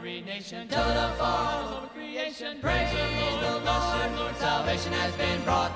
every nation, till the fall of creation. Praise the Lord, salvation has been brought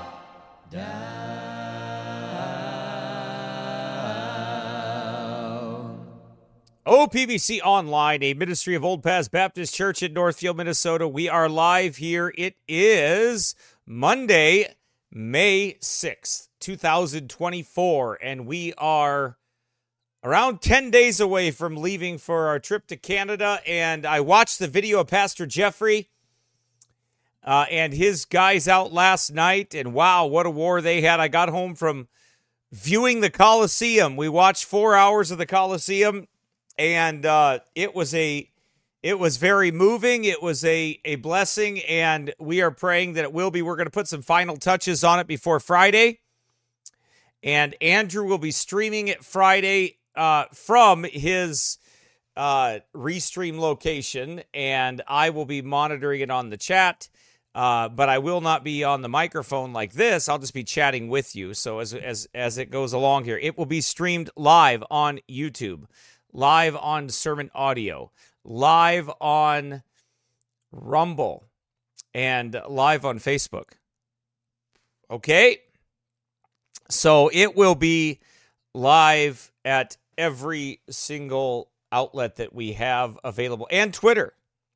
down. OPBC Online, a ministry of Old Paths Baptist Church in Northfield, Minnesota. We are live here. It is Monday, May 6th, 2024, and we are around 10 days away from leaving for our trip to Canada. And I watched the video of Pastor Jeffrey and his guys out last night, and wow, what a war they had. I got home from viewing the Coliseum. We watched 4 hours of the Coliseum, and it was very moving. It was a blessing, and we are praying that it will be. We're going to put some final touches on it before Friday, and Andrew will be streaming it Friday from his Restream location, and I will be monitoring it on the chat, but I will not be on the microphone like this. I'll just be chatting with you. So as it goes along here, it will be streamed live on YouTube, live on Sermon Audio, live on Rumble, and live on Facebook. Okay? So it will be live at every single outlet that we have available, and Twitter.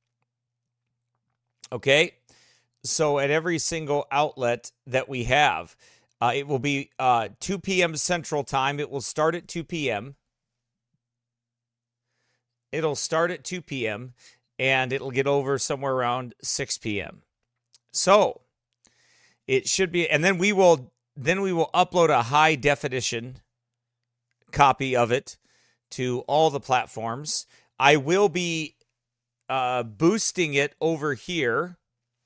Okay? So at every single outlet that we have, it will be 2 p.m. Central Time. It will start at 2 p.m. It'll start at 2 p.m. and it'll get over somewhere around 6 p.m. So it should be, and then we will upload a high definition copy of it to all the platforms. I will be boosting it over here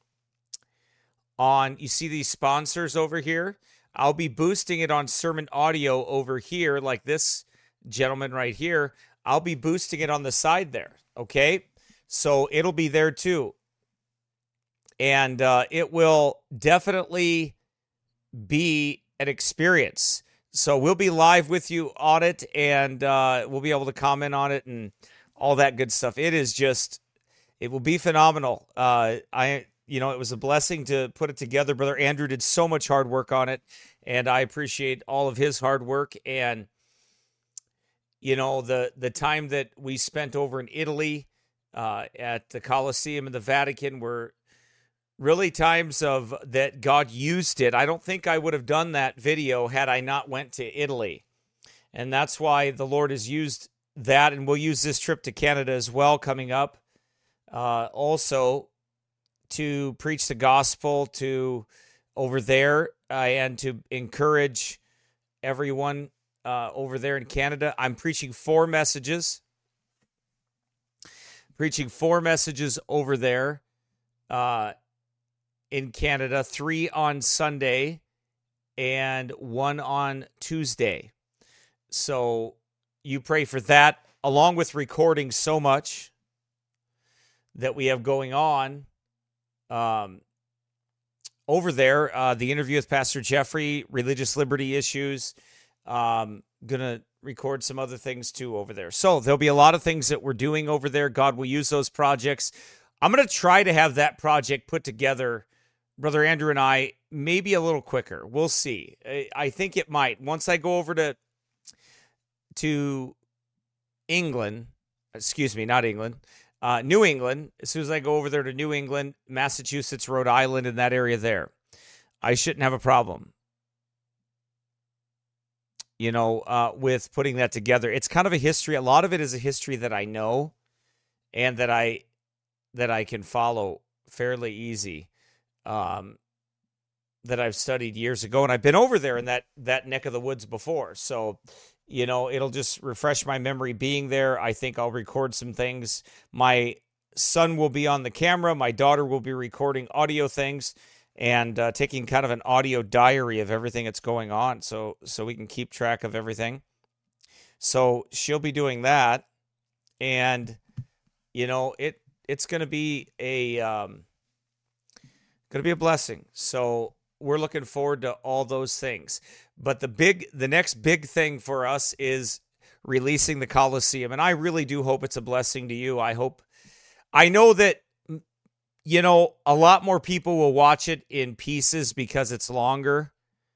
on, you see these sponsors over here? I'll be boosting it on Sermon Audio over here, like this gentleman right here. I'll be boosting it on the side there, okay? So it'll be there too. And it will definitely be an experience. So we'll be live with you on it, and we'll be able to comment on it and all that good stuff. It will be phenomenal. It was a blessing to put it together. Brother Andrew did so much hard work on it, and I appreciate all of his hard work. And, the time that we spent over in Italy at the Colosseum and the Vatican were really times of that God used it. I don't think I would have done that video had I not went to Italy. And that's why the Lord has used that, and we'll use this trip to Canada as well coming up. Also to preach the gospel to over there and to encourage everyone over there in Canada. I'm preaching 4 messages. Over there in Canada, 3 on Sunday and 1 on Tuesday. So you pray for that, along with recording so much that we have going on over there. The interview with Pastor Jeffrey, religious liberty issues. Going to record some other things too over there. So there'll be a lot of things that we're doing over there. God will use those projects. I'm going to try to have that project put together, Brother Andrew and I, maybe a little quicker. We'll see. I think it might. Once I go over to England, not England, New England, as soon as I go over there to New England, Massachusetts, Rhode Island, and that area there, I shouldn't have a problem, with putting that together. It's kind of a history. A lot of it is a history that I know and that I can follow fairly easy, that I've studied years ago. And I've been over there in that neck of the woods before. So, it'll just refresh my memory being there. I think I'll record some things. My son will be on the camera. My daughter will be recording audio things and taking kind of an audio diary of everything that's going on so we can keep track of everything. So she'll be doing that. And, it's going to be a blessing. So we're looking forward to all those things. But the next big thing for us is releasing the Coliseum. And I really do hope it's a blessing to you. I hope I know that, a lot more people will watch it in pieces because it's longer.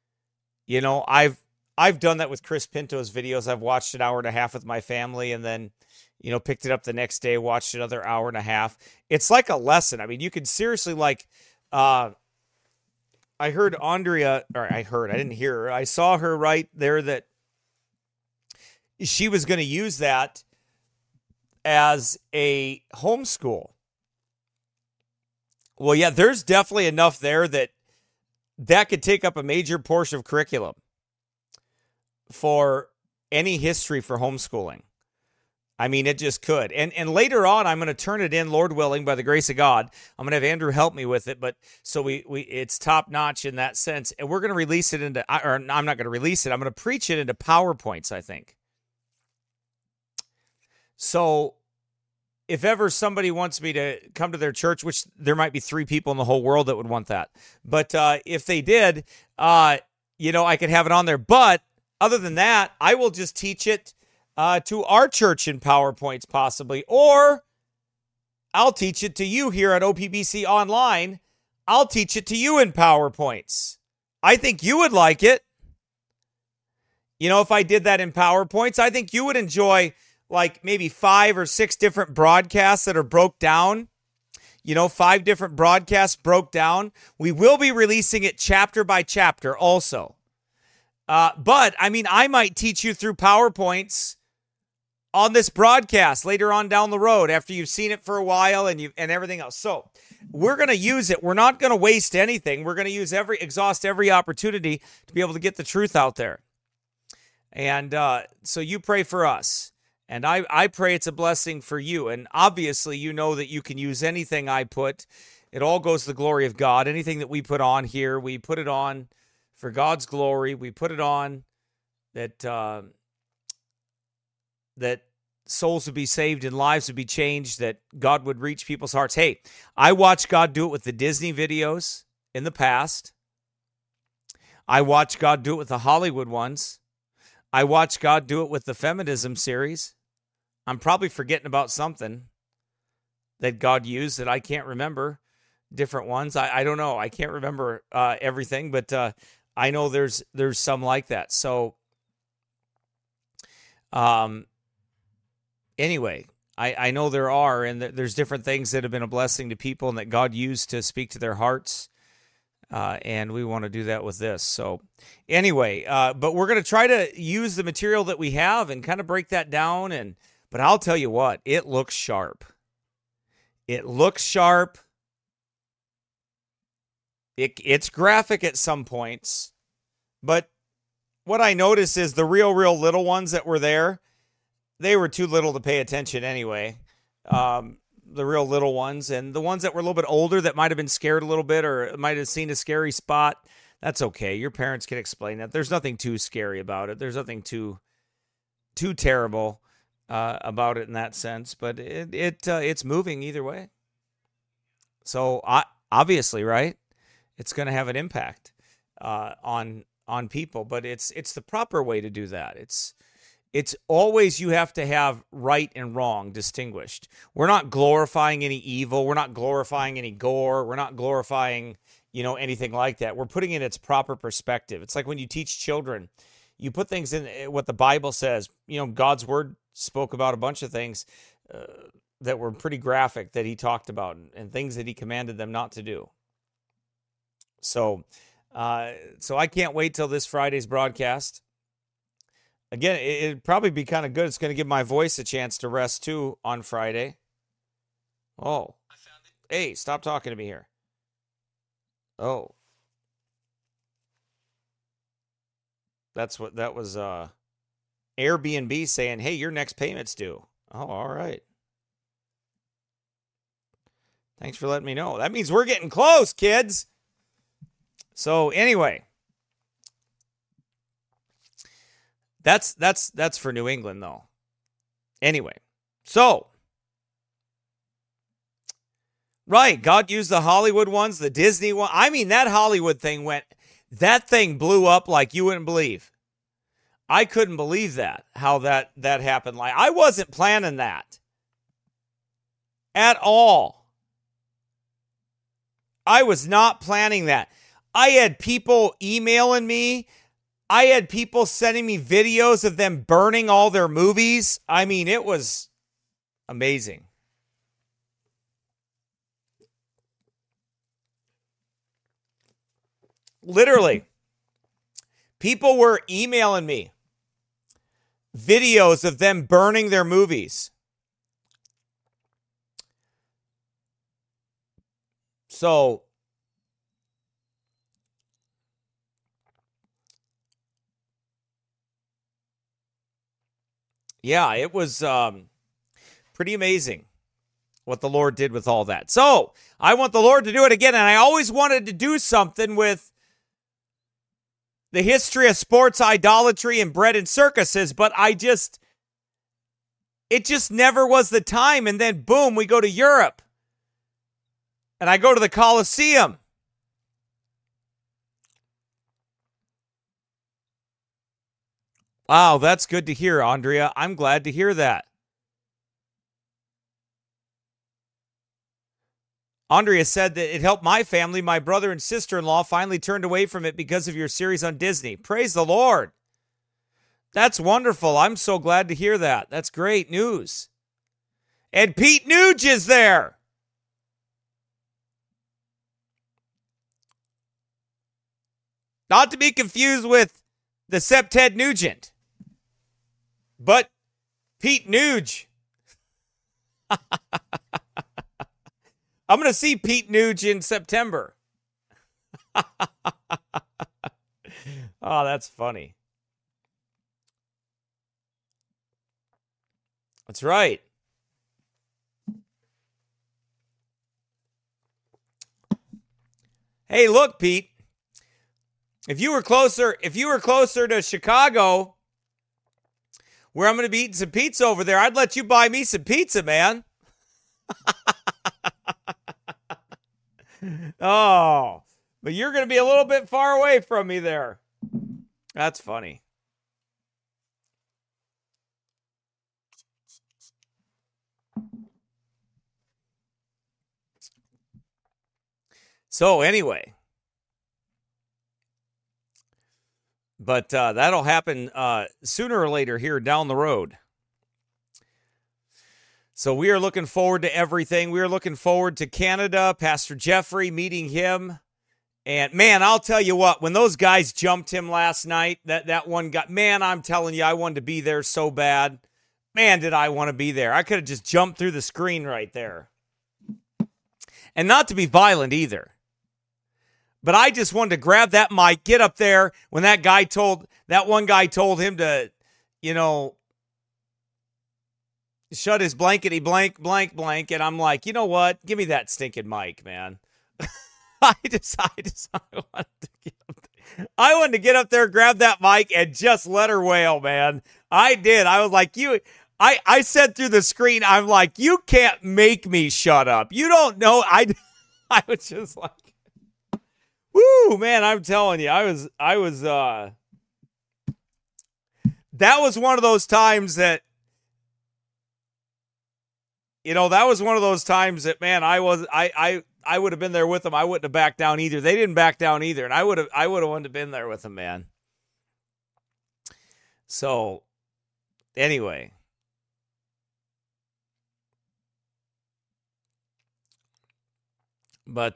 I've done that with Chris Pinto's videos. I've watched an hour and a half with my family and then, picked it up the next day, watched another hour and a half. It's like a lesson. I mean, you could seriously I heard Andrea, I didn't hear her. I saw her right there that she was going to use that as a homeschool. Well, yeah, there's definitely enough there that could take up a major portion of curriculum for any history for homeschooling. I mean, it just could. And later on, I'm going to turn it in, Lord willing, by the grace of God. I'm going to have Andrew help me with it, but so we it's top notch in that sense. And we're going to release it into, or I'm not going to release it. I'm going to preach it into PowerPoints, I think. So if ever somebody wants me to come to their church, which there might be 3 people in the whole world that would want that. But if they did, I could have it on there. But other than that, I will just teach it to our church in PowerPoints possibly, or I'll teach it to you here at OPBC Online. I'll teach it to you in PowerPoints. I think you would like it. If I did that in PowerPoints, I think you would enjoy like maybe 5 or 6 different broadcasts that are broke down. 5 different broadcasts broke down. We will be releasing it chapter by chapter also. But I mean, I might teach you through PowerPoints on this broadcast later on down the road after you've seen it for a while and everything else. So we're going to use it. We're not going to waste anything. We're going to exhaust every opportunity to be able to get the truth out there. And so you pray for us. And I pray it's a blessing for you. And obviously, you know that you can use anything I put. It all goes to the glory of God. Anything that we put on here, we put it on for God's glory. We put it on that souls would be saved and lives would be changed, that God would reach people's hearts. Hey, I watched God do it with the Disney videos in the past. I watched God do it with the Hollywood ones. I watched God do it with the feminism series. I'm probably forgetting about something that God used that I can't remember. Different ones. I don't know. I can't remember everything, but I know there's some like that. So, anyway, I know there are, and there's different things that have been a blessing to people and that God used to speak to their hearts. And we want to do that with this. So anyway, but we're going to try to use the material that we have and kind of break that down. But I'll tell you what, it looks sharp. It looks sharp. It's graphic at some points. But what I noticed is the real little ones that were there, they were too little to pay attention anyway. The real little ones, and the ones that were a little bit older that might have been scared a little bit or might have seen a scary spot, that's okay. Your parents can explain that. There's nothing too scary about it. There's nothing too terrible about it in that sense, but it's moving either way. So obviously, right? It's going to have an impact on people, but it's the proper way to do that. It's always you have to have right and wrong distinguished. We're not glorifying any evil. We're not glorifying any gore. We're not glorifying, anything like that. We're putting it in its proper perspective. It's like when you teach children, you put things in what the Bible says. God's word spoke about a bunch of things that were pretty graphic that he talked about and things that he commanded them not to do. So I can't wait till this Friday's broadcast. Again, it'd probably be kind of good. It's going to give my voice a chance to rest, too, on Friday. Oh. Hey, stop talking to me here. Oh. That was Airbnb saying, hey, your next payment's due. Oh, all right. Thanks for letting me know. That means we're getting close, kids. So, anyway. That's for New England, though. Anyway, so, right, God used the Hollywood ones, the Disney one. I mean, that Hollywood thing that thing blew up like you wouldn't believe. I couldn't believe how that happened. Like, I wasn't planning that. at all. I was not planning that. I had people emailing me. I had people sending me videos of them burning all their movies. I mean, it was amazing. Literally, people were emailing me videos of them burning their movies. So, yeah, it was pretty amazing what the Lord did with all that. So, I want the Lord to do it again, and I always wanted to do something with the history of sports idolatry and bread and circuses, but it just never was the time. And then boom, we go to Europe and I go to the Colosseum. Wow, that's good to hear, Andrea. I'm glad to hear that. Andrea said that it helped my family. My brother and sister-in-law finally turned away from it because of your series on Disney. Praise the Lord. That's wonderful. I'm so glad to hear that. That's great news. And Pete Nuge is there. Not to be confused with the Septed Nugent, but Pete Nuge. I'm going to see Pete Nuge in September. Oh, that's funny. That's right. Hey, look, Pete. If you were closer to Chicago, where I'm going to be eating some pizza over there, I'd let you buy me some pizza, man. Oh, but you're going to be a little bit far away from me there. That's funny. So anyway, but that'll happen sooner or later here down the road. So we are looking forward to everything. We are looking forward to Canada, Pastor Jeffrey, meeting him. And, man, I'll tell you what, when those guys jumped him last night, that one guy, man, I'm telling you, I wanted to be there so bad. Man, did I want to be there. I could have just jumped through the screen right there. And not to be violent either. But I just wanted to grab that mic, get up there when that one guy told him to, shut his blankety blank, and I'm like, you know what? Give me that stinking mic, man. I wanted to get up there, grab that mic, and just let her wail, man. I did. I was like, I said through the screen, I'm like, you can't make me shut up. You don't know. I was just like, woo, man, I'm telling you, that was one of those times that, man, I would have been there with them. I wouldn't have backed down either. They didn't back down either. And I would have wanted to been there with them, man. So anyway. But,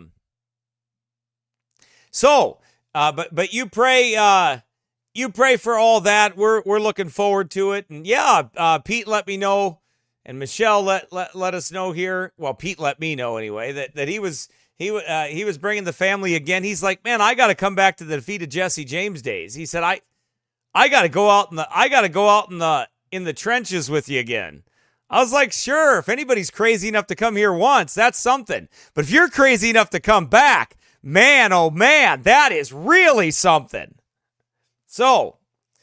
but you pray for all that. We're looking forward to it. And yeah, Pete let me know. And Michelle let us know here. Well, Pete let me know anyway that he was bringing the family again. He's like, man, I got to come back to the Defeat of Jesse James days. He said, I got to go out in the trenches with you again. I was like, sure. If anybody's crazy enough to come here once, that's something. But if you're crazy enough to come back, man, oh man, that is really something. So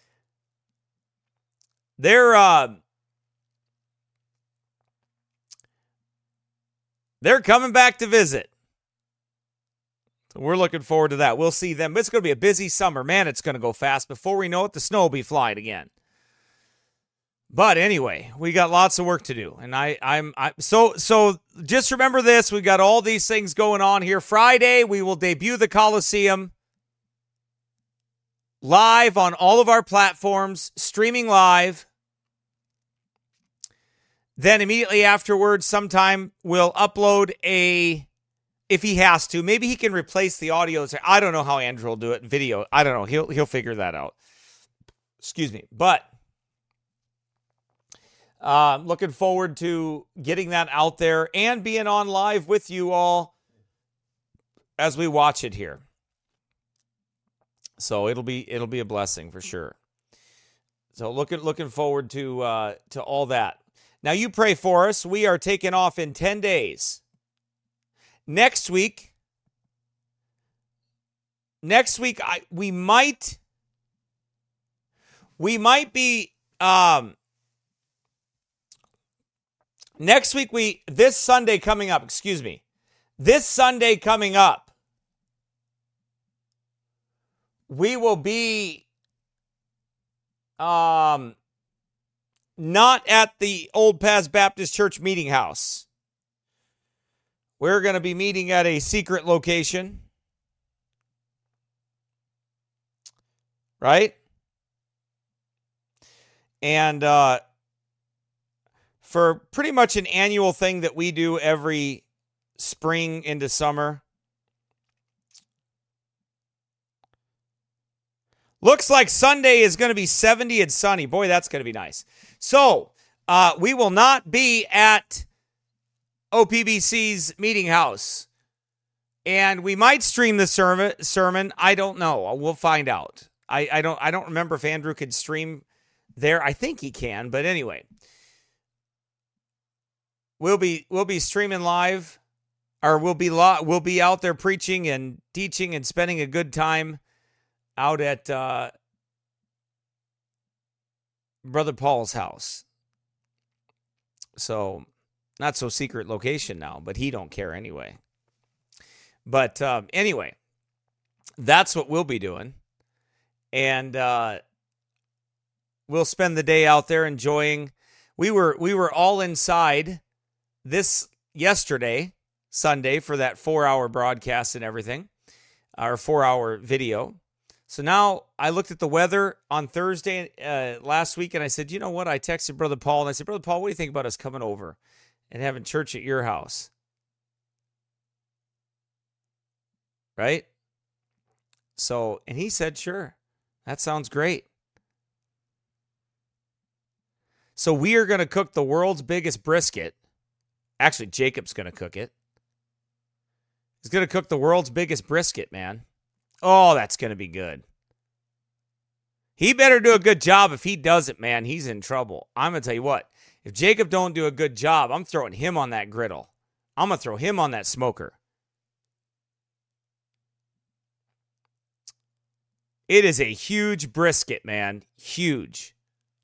they're coming back to visit. So we're looking forward to that. We'll see them. It's going to be a busy summer. Man, it's going to go fast. Before we know it, the snow will be flying again. But anyway, we got lots of work to do, and so just remember this: we got all these things going on here. Friday, we will debut the Coliseum live on all of our platforms, streaming live. Then immediately afterwards, sometime we'll upload if he has to. Maybe he can replace the audio. I don't know how Andrew will do it. Video. I don't know. He'll figure that out. Excuse me, but. Looking forward to getting that out there and being on live with you all as we watch it here. So it'll be a blessing for sure. So looking forward to all that. Now you pray for us. We are taking off in 10 days. Next week we might be next week, this Sunday coming up, we will be not at the Old Paths Baptist Church meeting house. We're going to be meeting at a secret location. Right? And for pretty much an annual thing that we do every spring into summer. Looks like Sunday is going to be 70 and sunny. Boy, that's going to be nice. So, we will not be at OPBC's meeting house. And we might stream the sermon. I don't know. We'll find out. I don't remember if Andrew could stream there. I think he can, but anyway. We'll be streaming live, or we'll be out there preaching and teaching and spending a good time out at Brother Paul's house. So, not so secret location now, but he don't care anyway. But anyway, that's what we'll be doing, and we'll spend the day out there enjoying. We were all inside this yesterday, Sunday, for that 4-hour broadcast and everything, our 4-hour video. So now I looked at the weather on Thursday last week, and I said, you know what? I texted Brother Paul, and I said, Brother Paul, what do you think about us coming over and having church at your house? Right? So, and he said, sure, that sounds great. So we are going to cook the world's biggest brisket. Actually, Jacob's going to cook it. He's going to cook the world's biggest brisket, man. Oh, that's going to be good. He better do a good job. If he doesn't, man, he's in trouble. I'm going to tell you what. If Jacob don't do a good job, I'm throwing him on that griddle. I'm going to throw him on that smoker. It is a huge brisket, man. Huge.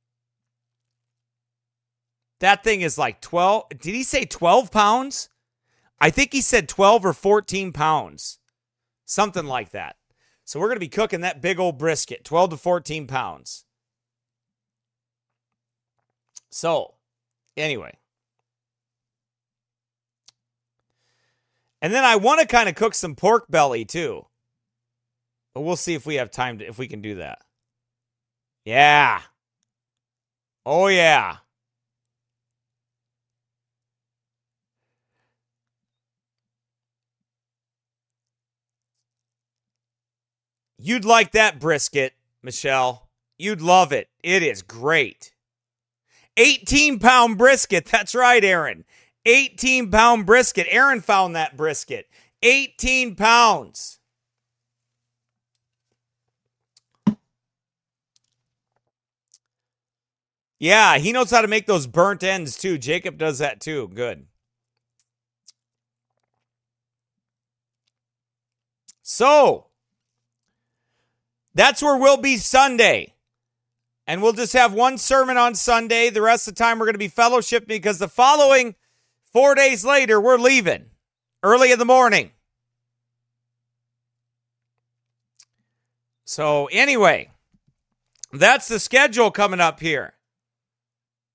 That thing is like 12. Did he say 12 pounds? I think he said 12 or 14 pounds. Something like that. So we're going to be cooking that big old brisket, 12 to 14 pounds. So, anyway. And then I want to kind of cook some pork belly too. But we'll see if we have time if we can do that. Yeah. Oh, yeah. You'd like that brisket, Michelle. You'd love it. It is great. 18-pound brisket. That's right, Aaron. 18-pound brisket. Aaron found that brisket. 18 pounds. Yeah, he knows how to make those burnt ends, too. Jacob does that, too. Good. So, that's where we'll be Sunday. And we'll just have one sermon on Sunday. The rest of the time we're going to be fellowshipping because the following 4 days later, we're leaving early in the morning. So anyway, that's the schedule coming up here.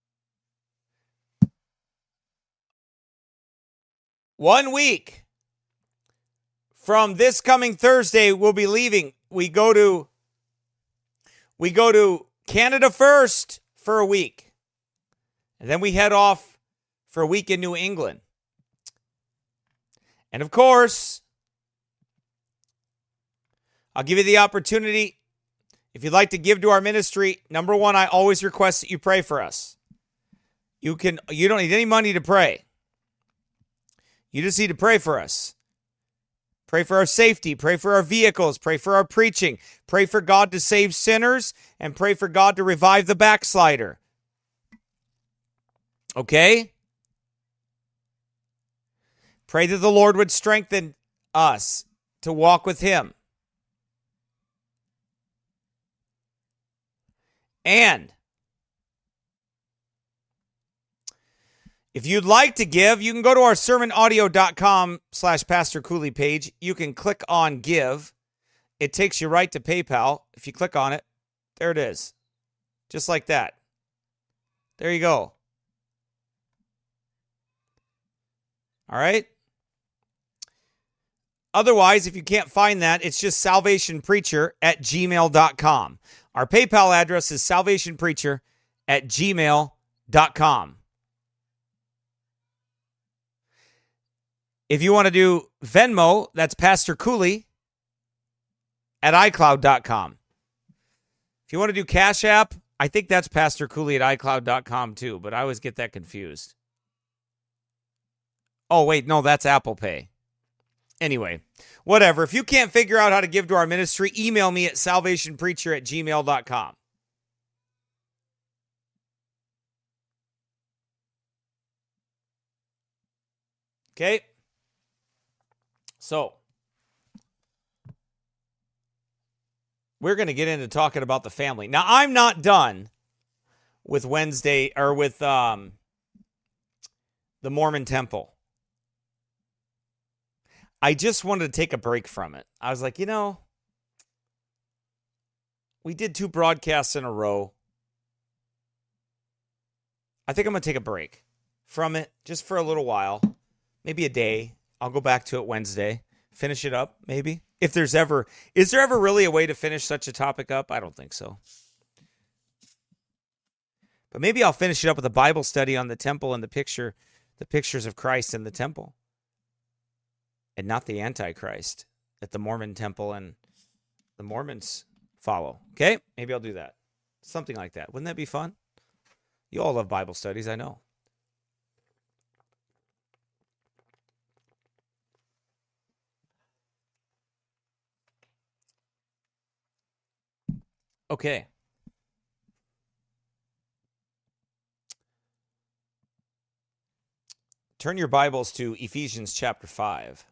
1 week from this coming Thursday, we'll be leaving. We go to Canada first for a week. And then we head off for a week in New England. And of course, I'll give you the opportunity. If you'd like to give to our ministry, number one, I always request that you pray for us. You don't need any money to pray. You just need to pray for us. Pray for our safety. Pray for our vehicles. Pray for our preaching. Pray for God to save sinners. And pray for God to revive the backslider. Okay? Pray that the Lord would strengthen us to walk with Him. And if you'd like to give, you can go to our sermonaudio.com/Pastor Cooley page. You can click on give. It takes you right to PayPal. If you click on it, there it is. Just like that. There you go. All right? Otherwise, if you can't find that, it's just salvationpreacher@gmail.com. Our PayPal address is salvationpreacher@gmail.com. If you want to do Venmo, that's Pastor Cooley at iCloud.com. If you want to do Cash App, I think that's Pastor Cooley at iCloud.com too, but I always get that confused. Oh, wait, no, that's Apple Pay. Anyway, whatever. If you can't figure out how to give to our ministry, email me at salvationpreacher@gmail.com. Okay? So, we're going to get into talking about the family. Now, I'm not done with Wednesday, or with the Mormon Temple. I just wanted to take a break from it. I was like, we did 2 broadcasts in a row. I think I'm going to take a break from it just for a little while. Maybe a day. I'll go back to it Wednesday. Finish it up, maybe. Is there ever really a way to finish such a topic up? I don't think so. But maybe I'll finish it up with a Bible study on the temple and the pictures of Christ in the temple. And not the Antichrist that the Mormon temple and the Mormons follow. Okay? Maybe I'll do that. Something like that. Wouldn't that be fun? You all love Bible studies, I know. Okay. Turn your Bibles to Ephesians chapter 5.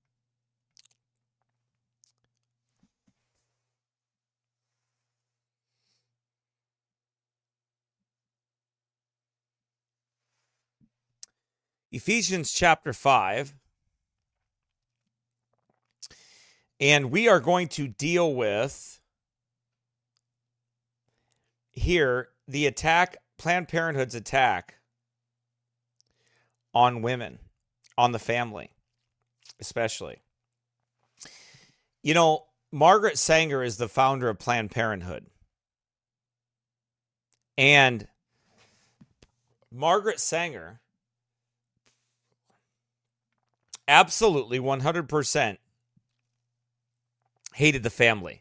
Ephesians chapter 5, and we are going to deal with here the attack, Planned Parenthood's attack on women, on the family, especially. Margaret Sanger is the founder of Planned Parenthood. And Margaret Sanger absolutely 100% hated the family.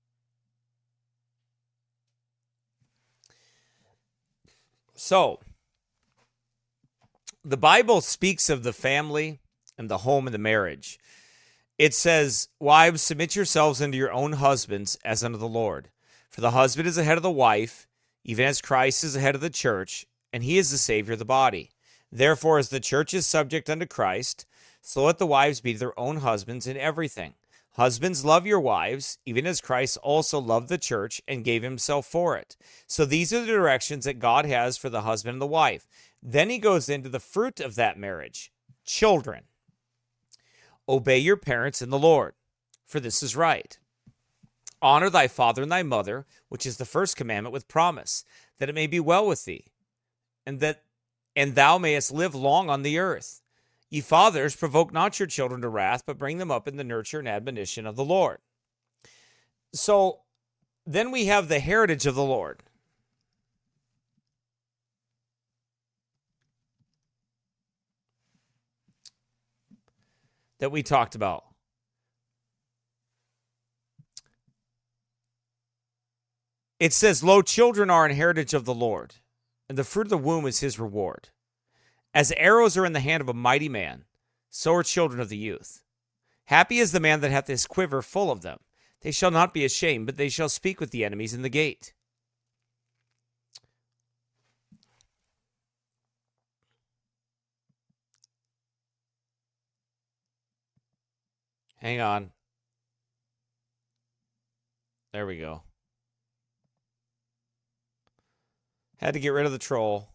So, the Bible speaks of the family and the home and the marriage. It says, "Wives, submit yourselves unto your own husbands as unto the Lord. For the husband is the head of the wife, even as Christ is the head of the church, and he is the Savior of the body. Therefore, as the church is subject unto Christ, so let the wives be to their own husbands in everything. Husbands, love your wives, even as Christ also loved the church and gave himself for it." So these are the directions that God has for the husband and the wife. Then he goes into the fruit of that marriage. Children, obey your parents in the Lord, for this is right. Honor thy father and thy mother, which is the first commandment with promise, that it may be well with thee, and thou mayest live long on the earth. Ye fathers, provoke not your children to wrath, but bring them up in the nurture and admonition of the Lord. So then we have the heritage of the Lord. That we talked about. It says, lo, children are an heritage of the Lord, and the fruit of the womb is his reward. As arrows are in the hand of a mighty man, so are children of the youth. Happy is the man that hath his quiver full of them. They shall not be ashamed, but they shall speak with the enemies in the gate. Hang on. There we go. Had to get rid of the troll.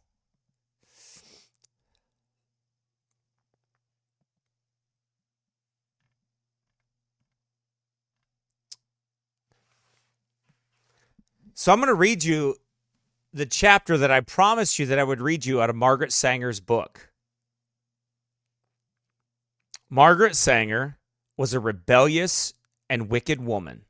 So I'm going to read you the chapter that I promised you that I would read you out of Margaret Sanger's book. Margaret Sanger was a rebellious and wicked woman.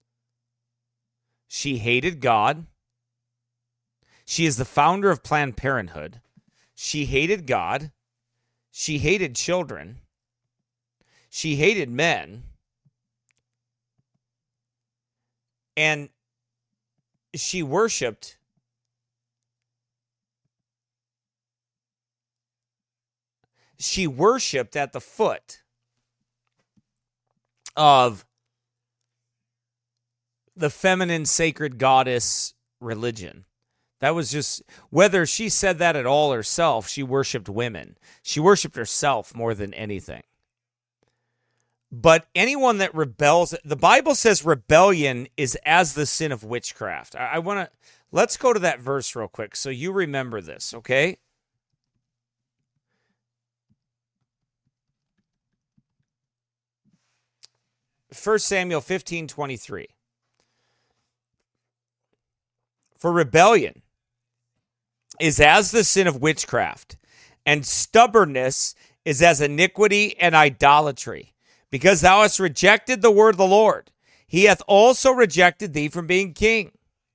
She hated God. She is the founder of Planned Parenthood. She hated God. She hated children. She hated men. And she worshiped at the foot of the feminine sacred goddess religion. That was just, whether she said that at all herself, she worshiped women. She worshiped herself more than anything. But anyone that rebels, the Bible says rebellion is as the sin of witchcraft. I want to, let's go to that verse real quick so you remember this, okay? First Samuel 15:23. For rebellion is as the sin of witchcraft, and stubbornness is as iniquity and idolatry. Because thou hast rejected the word of the Lord, he hath also rejected thee from being king.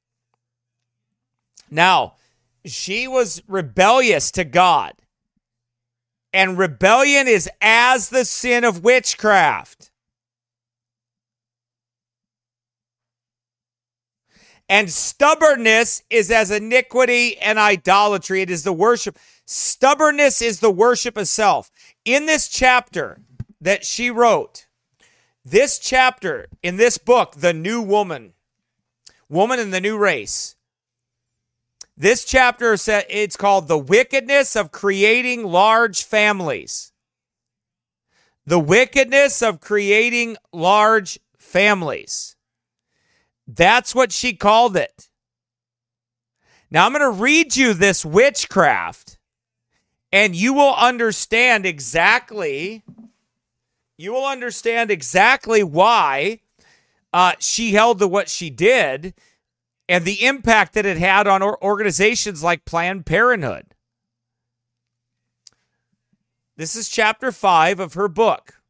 Now, she was rebellious to God. And rebellion is as the sin of witchcraft. And stubbornness is as iniquity and idolatry. It is the worship. Stubbornness is the worship of self. In this chapter that she wrote, this chapter in this book, The New Woman, Woman in the New Race, this chapter, it's called The Wickedness of Creating Large Families. The wickedness of creating large families. That's what she called it. Now I'm going to read you this witchcraft, and you will understand exactly why she held to what she did and the impact that it had on organizations like Planned Parenthood. This is chapter 5 of her book.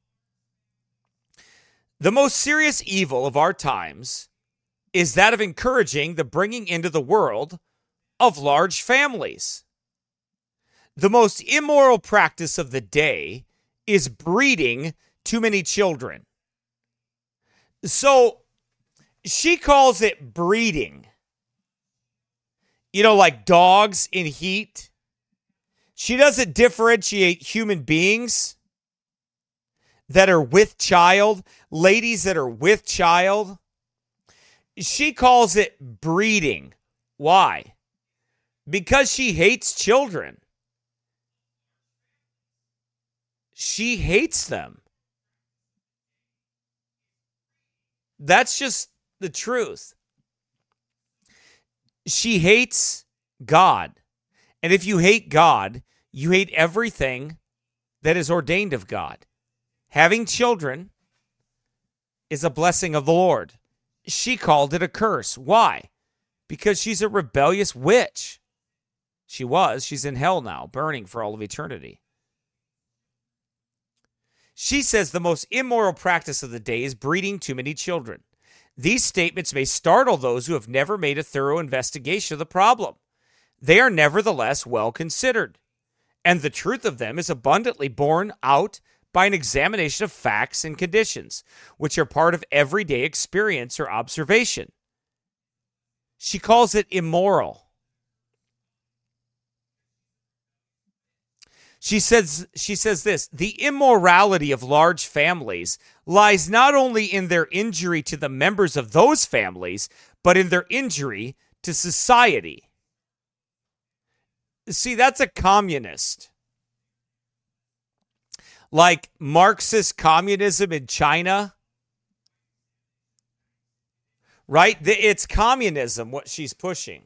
The most serious evil of our times is that of encouraging the bringing into the world of large families. The most immoral practice of the day is breeding too many children. So she calls it breeding. You know, like dogs in heat. She doesn't differentiate human beings that are with child, ladies that are with child. She calls it breeding. Why? Because she hates children. She hates them. That's just the truth. She hates God. And if you hate God, you hate everything that is ordained of God. Having children is a blessing of the Lord. She called it a curse. Why? Because she's a rebellious witch. She was. She's in hell now, burning for all of eternity. She says the most immoral practice of the day is breeding too many children. These statements may startle those who have never made a thorough investigation of the problem. They are nevertheless well considered, and the truth of them is abundantly borne out by an examination of facts and conditions, which are part of everyday experience or observation. She calls it immoral. She says this: the immorality of large families lies not only in their injury to the members of those families, but in their injury to society. See, that's a communist. Like Marxist communism in China. Right? It's communism, what she's pushing.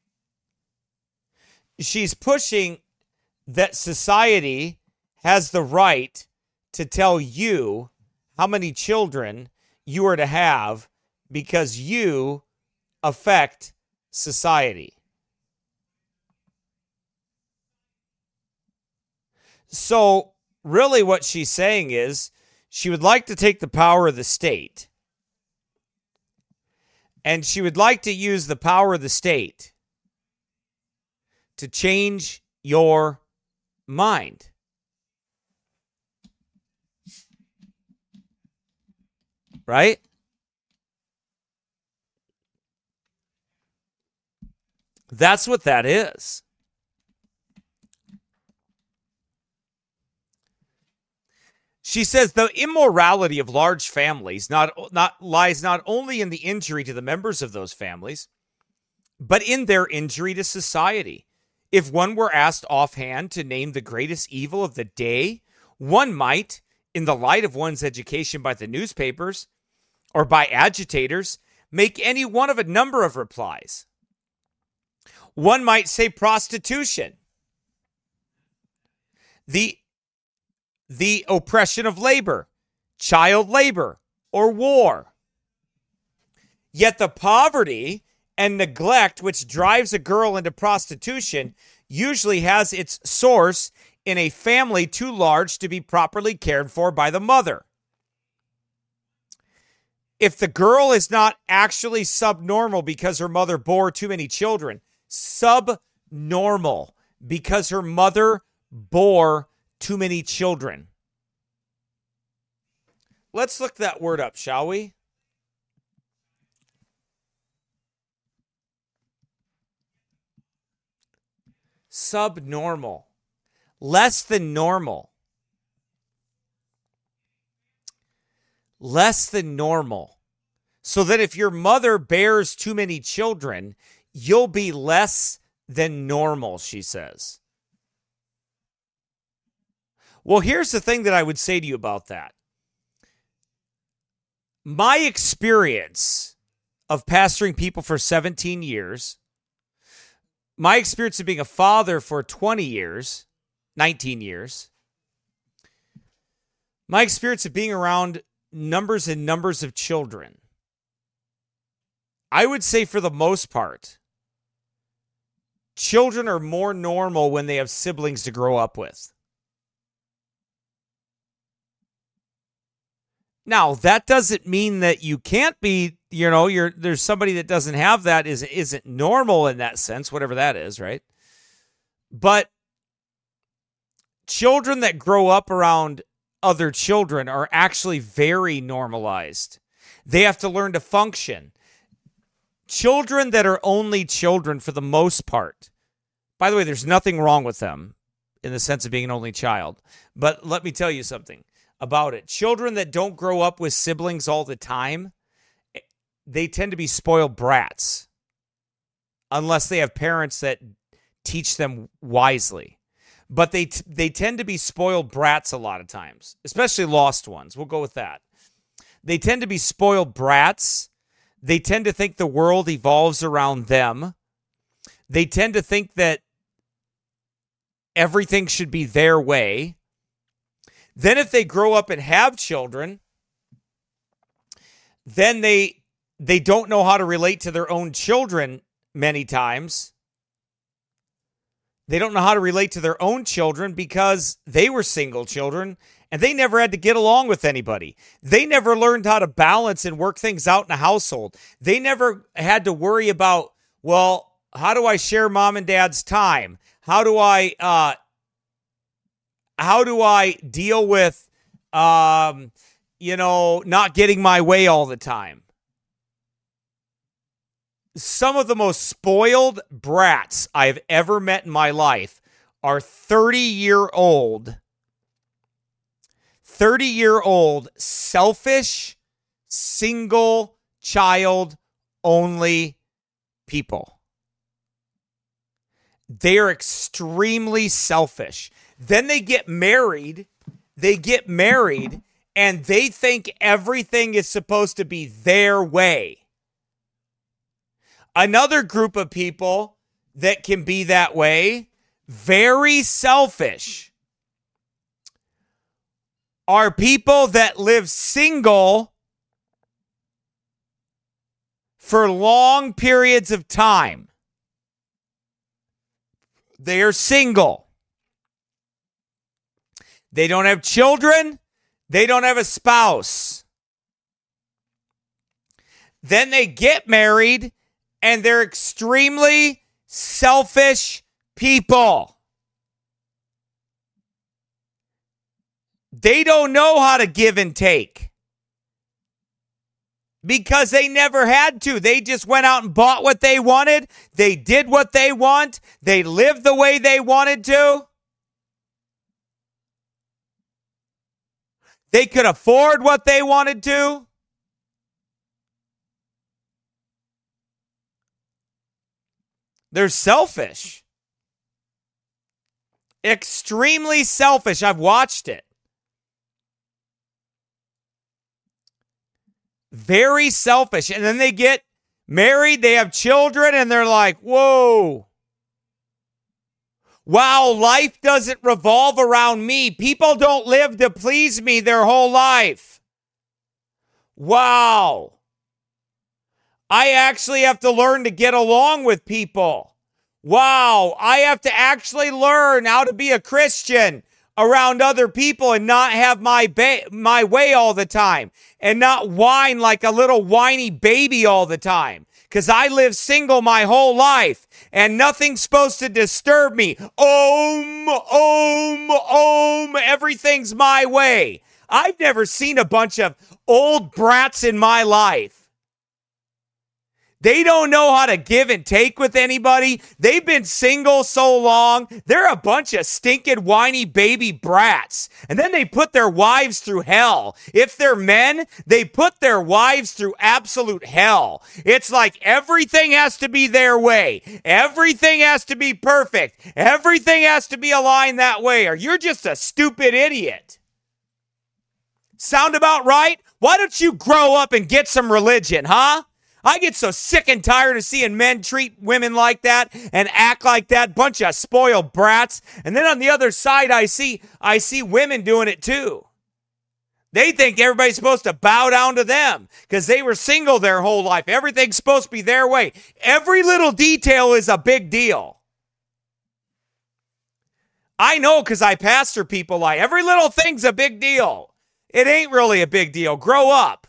She's pushing that society has the right to tell you how many children you are to have because you affect society. So, really what she's saying is she would like to take the power of the state, and she would like to use the power of the state to change your mind. Right? That's what that is. She says the immorality of large families lies not only in the injury to the members of those families, but in their injury to society. If one were asked offhand to name the greatest evil of the day, one might, in the light of one's education by the newspapers or by agitators, make any one of a number of replies. One might say prostitution, the oppression of labor, child labor, or war. Yet the poverty and neglect which drives a girl into prostitution usually has its source in a family too large to be properly cared for by the mother. If the girl is not actually subnormal because her mother bore too many children, subnormal because her mother bore too many children. Let's look that word up, shall we? Subnormal. Less than normal. Less than normal. So that if your mother bears too many children, you'll be less than normal, she says. Well, here's the thing that I would say to you about that. My experience of pastoring people for 17 years, my experience of being a father for 20 years, 19 years, my experience of being around numbers and numbers of children, I would say for the most part, children are more normal when they have siblings to grow up with. Now, that doesn't mean that you can't be, there's somebody that doesn't have that isn't normal in that sense, whatever that is, right? But children that grow up around other children are actually very normalized. They have to learn to function. Children that are only children for the most part, by the way, there's nothing wrong with them in the sense of being an only child. But let me tell you something about it. Children that don't grow up with siblings all the time, they tend to be spoiled brats unless they have parents that teach them wisely. But they tend to be spoiled brats a lot of times, especially lost ones. We'll go with that. They tend to be spoiled brats. They tend to think the world evolves around them. They tend to think that everything should be their way. Then if they grow up and have children, then they don't know how to relate to their own children many times. They don't know how to relate to their own children because they were single children and they never had to get along with anybody. They never learned how to balance and work things out in a household. They never had to worry about, well, how do I share mom and dad's time? How do I deal with, not getting my way all the time? Some of the most spoiled brats I've ever met in my life are 30-year-old, selfish, single child only people. They are extremely selfish. Then they get married, and they think everything is supposed to be their way. Another group of people that can be that way, very selfish, are people that live single for long periods of time. They are single. They don't have children. They don't have a spouse. Then they get married, and they're extremely selfish people. They don't know how to give and take because they never had to. They just went out and bought what they wanted. They did what they want. They lived the way they wanted to. They could afford what they wanted to. They're selfish. Extremely selfish. I've watched it. Very selfish. And then they get married, they have children, and they're like, whoa. Wow, life doesn't revolve around me. People don't live to please me their whole life. Wow. I actually have to learn to get along with people. Wow, I have to actually learn how to be a Christian around other people and not have my way all the time and not whine like a little whiny baby all the time. Because I lived single my whole life and nothing's supposed to disturb me. Everything's my way. I've never seen a bunch of old brats in my life. They don't know how to give and take with anybody. They've been single so long. They're a bunch of stinking whiny baby brats. And then they put their wives through hell. If they're men, they put their wives through absolute hell. It's like everything has to be their way. Everything has to be perfect. Everything has to be aligned that way, or you're just a stupid idiot. Sound about right? Why don't you grow up and get some religion, huh? I get so sick and tired of seeing men treat women like that and act like that, bunch of spoiled brats. And then on the other side, I see women doing it too. They think everybody's supposed to bow down to them because they were single their whole life. Everything's supposed to be their way. Every little detail is a big deal. I know because I pastor people like every little thing's a big deal. It ain't really a big deal. Grow up.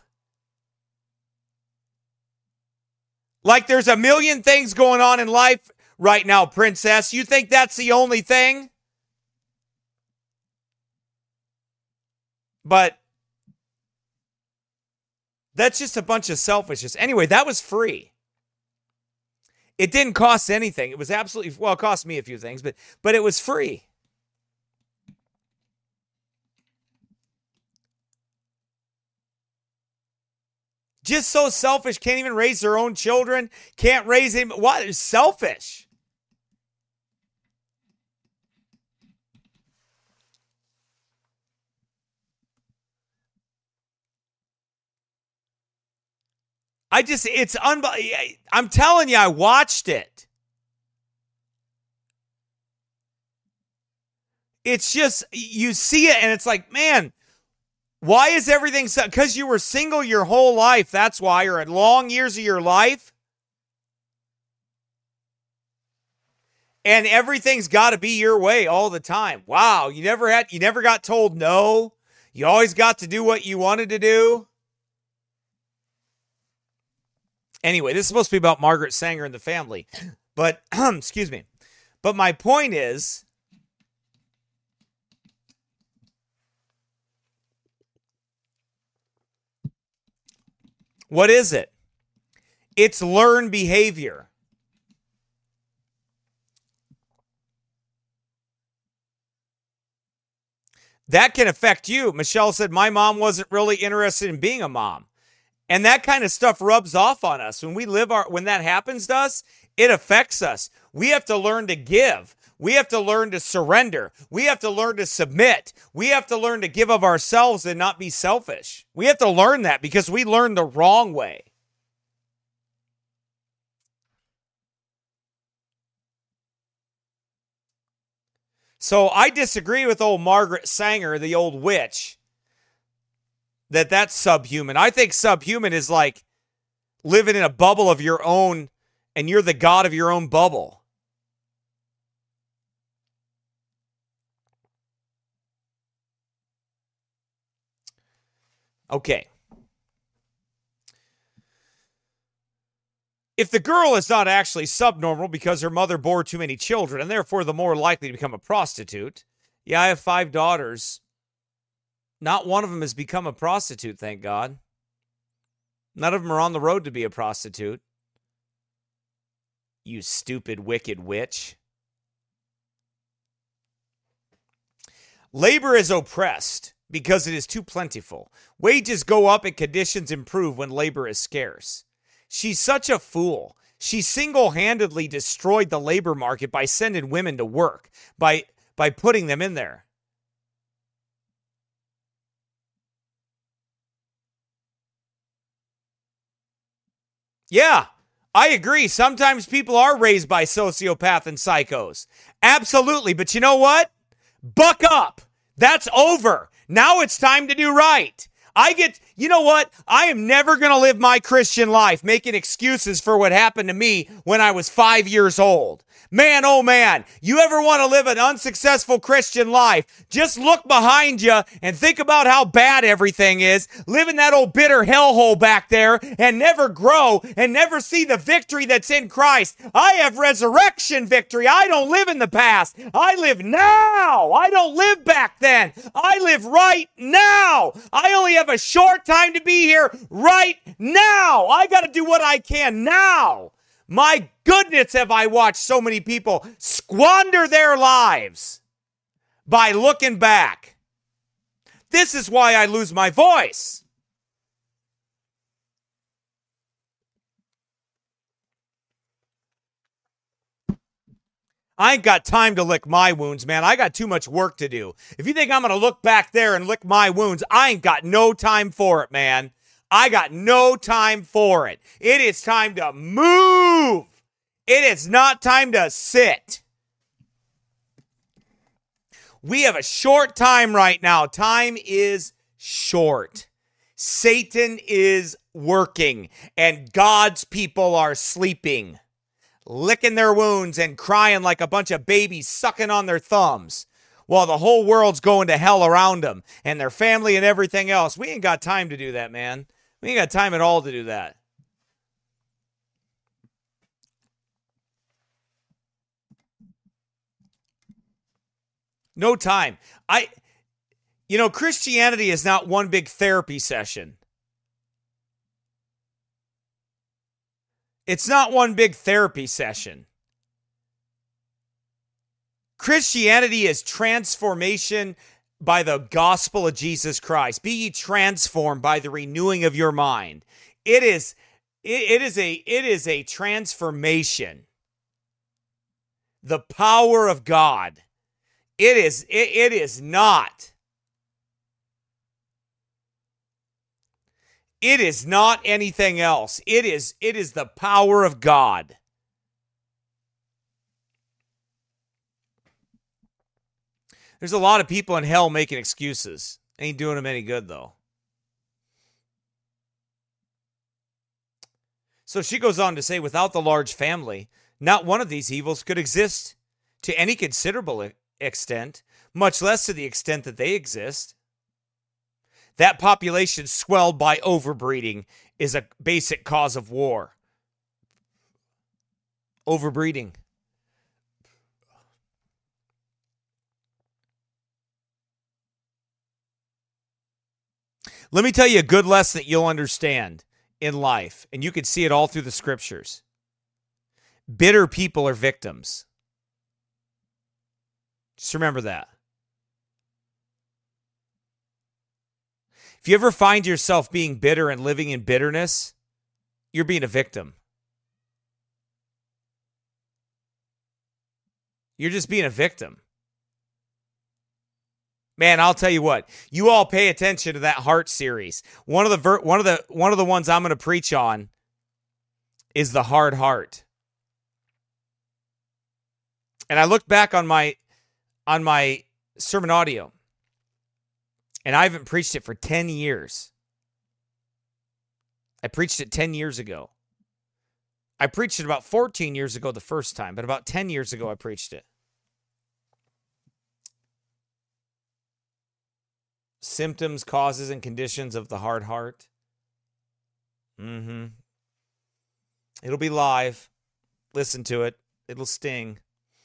Like there's a million things going on in life right now, princess. You think that's the only thing? But that's just a bunch of selfishness. Anyway, that was free. It didn't cost anything. It was absolutely, well, it cost me a few things, but it was free. Just so selfish, can't even raise their own children, can't raise him. What? It's selfish. I'm telling you, I watched it. It's just, you see it and it's like, man, why is everything so? Because you were single your whole life. That's why. Or at long years of your life. And everything's got to be your way all the time. Wow. You never got told no. You always got to do what you wanted to do. Anyway, this is supposed to be about Margaret Sanger and the family. But, excuse me. But my point is, what is it? It's learned behavior. That can affect you. Michelle said, my mom wasn't really interested in being a mom. And that kind of stuff rubs off on us. When that happens to us, it affects us. We have to learn to give. We have to learn to surrender. We have to learn to submit. We have to learn to give of ourselves and not be selfish. We have to learn that because we learned the wrong way. So I disagree with old Margaret Sanger, the old witch, that's subhuman. I think subhuman is like living in a bubble of your own, and you're the god of your own bubble. Okay. If the girl is not actually subnormal because her mother bore too many children and therefore the more likely to become a prostitute. Yeah, I have 5 daughters. Not one of them has become a prostitute, thank God. None of them are on the road to be a prostitute. You stupid, wicked witch. Labor is oppressed because it is too plentiful. Wages go up and conditions improve when labor is scarce. She's such a fool. She single-handedly destroyed the labor market by sending women to work, by putting them in there. Yeah, I agree. Sometimes people are raised by sociopaths and psychos. Absolutely. But you know what? Buck up. That's over. Now it's time to do right. You know what? I am never going to live my Christian life making excuses for what happened to me when I was 5 years old. Man, oh man, you ever want to live an unsuccessful Christian life? Just look behind you and think about how bad everything is. Live in that old bitter hellhole back there and never grow and never see the victory that's in Christ. I have resurrection victory. I don't live in the past. I live now. I don't live back then. I live right now. I only have a short time to be here right now. I got to do what I can now. My goodness, have I watched so many people squander their lives by looking back. This is why I lose my voice. I ain't got time to lick my wounds, man. I got too much work to do. If you think I'm going to look back there and lick my wounds, I ain't got no time for it, man. I got no time for it. It is time to move. It is not time to sit. We have a short time right now. Time is short. Satan is working, and God's people are sleeping, licking their wounds and crying like a bunch of babies sucking on their thumbs while the whole world's going to hell around them and their family and everything else. We ain't got time to do that, man. We ain't got time at all to do that. No time. Christianity is not one big therapy session. It's not one big therapy session. Christianity is transformation by the gospel of Jesus Christ. Be ye transformed by the renewing of your mind. It is a transformation. The power of God. It is not. It is not anything else. It is the power of God. There's a lot of people in hell making excuses. Ain't doing them any good, though. So she goes on to say, without the large family, not one of these evils could exist to any considerable extent, much less to the extent that they exist. that population swelled by overbreeding is a basic cause of war. Overbreeding. Let me tell you a good lesson that you'll understand in life, and you can see it all through the scriptures. Bitter people are victims. Just remember that. If you ever find yourself being bitter and living in bitterness, you're being a victim. You're just being a victim. Man, I'll tell you what. You all pay attention to that heart series. One of the ones I'm going to preach on is the hard heart. And I looked back on my sermon audio, and I haven't preached it for 10 years. I preached it 10 years ago. I preached it about 14 years ago the first time, but about 10 years ago I preached it. Symptoms, causes, and conditions of the hard heart. It'll be live. Listen to it. It'll sting.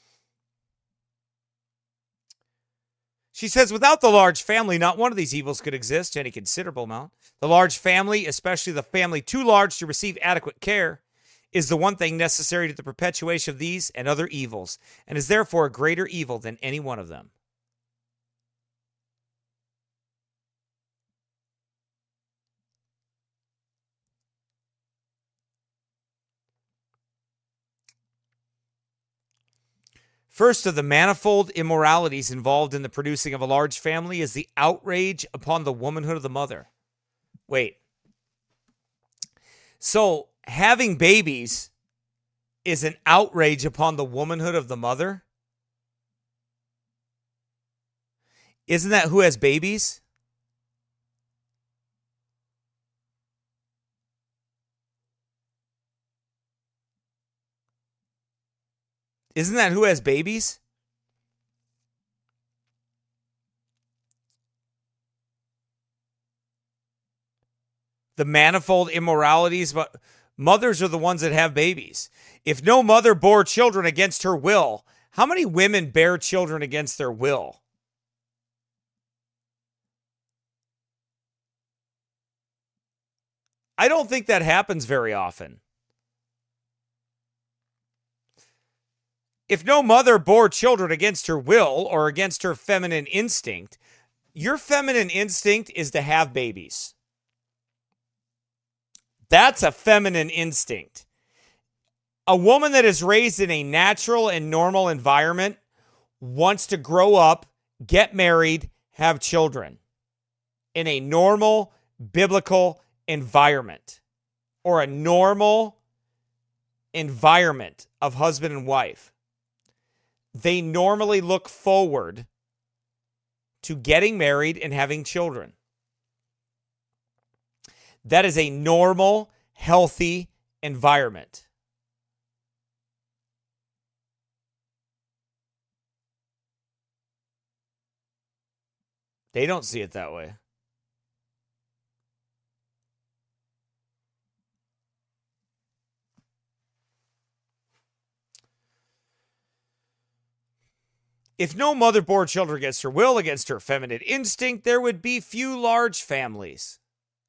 She says, without the large family, not one of these evils could exist to any considerable amount. The large family, especially the family too large to receive adequate care, is the one thing necessary to the perpetuation of these and other evils, and is therefore a greater evil than any one of them. First of the manifold immoralities involved in the producing of a large family is the outrage upon the womanhood of the mother. Wait. So, having babies is an outrage upon the womanhood of the mother? Isn't that who has babies? Isn't that who has babies? The manifold immoralities, but mothers are the ones that have babies. If no mother bore children against her will, how many women bear children against their will? I don't think that happens very often. If no mother bore children against her will or against her feminine instinct, your feminine instinct is to have babies. That's a feminine instinct. A woman that is raised in a natural and normal environment wants to grow up, get married, have children in a normal biblical environment or a normal environment of husband and wife. They normally look forward to getting married and having children. That is a normal, healthy environment. They don't see it that way. If no mother bore children against her will, against her feminine instinct, there would be few large families.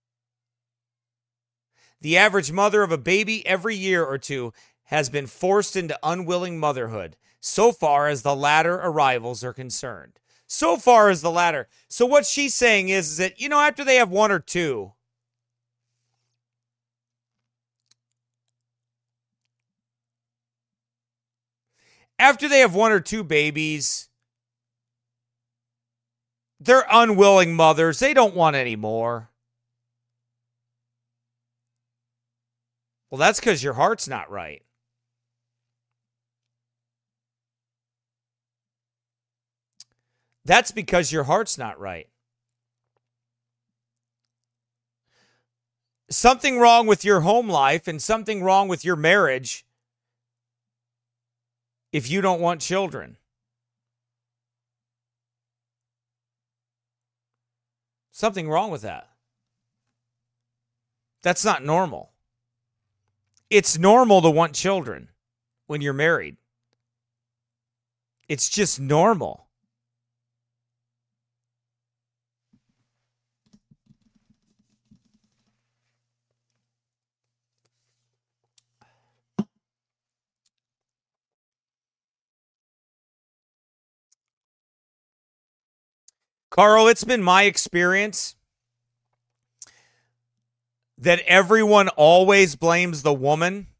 The average mother of a baby every year or two has been forced into unwilling motherhood, so far as the latter arrivals are concerned. So far as the latter. So what she's saying is that, after they have one or two, babies, they're unwilling mothers. They don't want any more. Well, that's because your heart's not right. That's because your heart's not right. Something wrong with your home life and something wrong with your marriage if you don't want children. Something wrong with that. That's not normal. It's normal to want children when you're married. It's just normal. Carl, it's been my experience that everyone always blames the woman,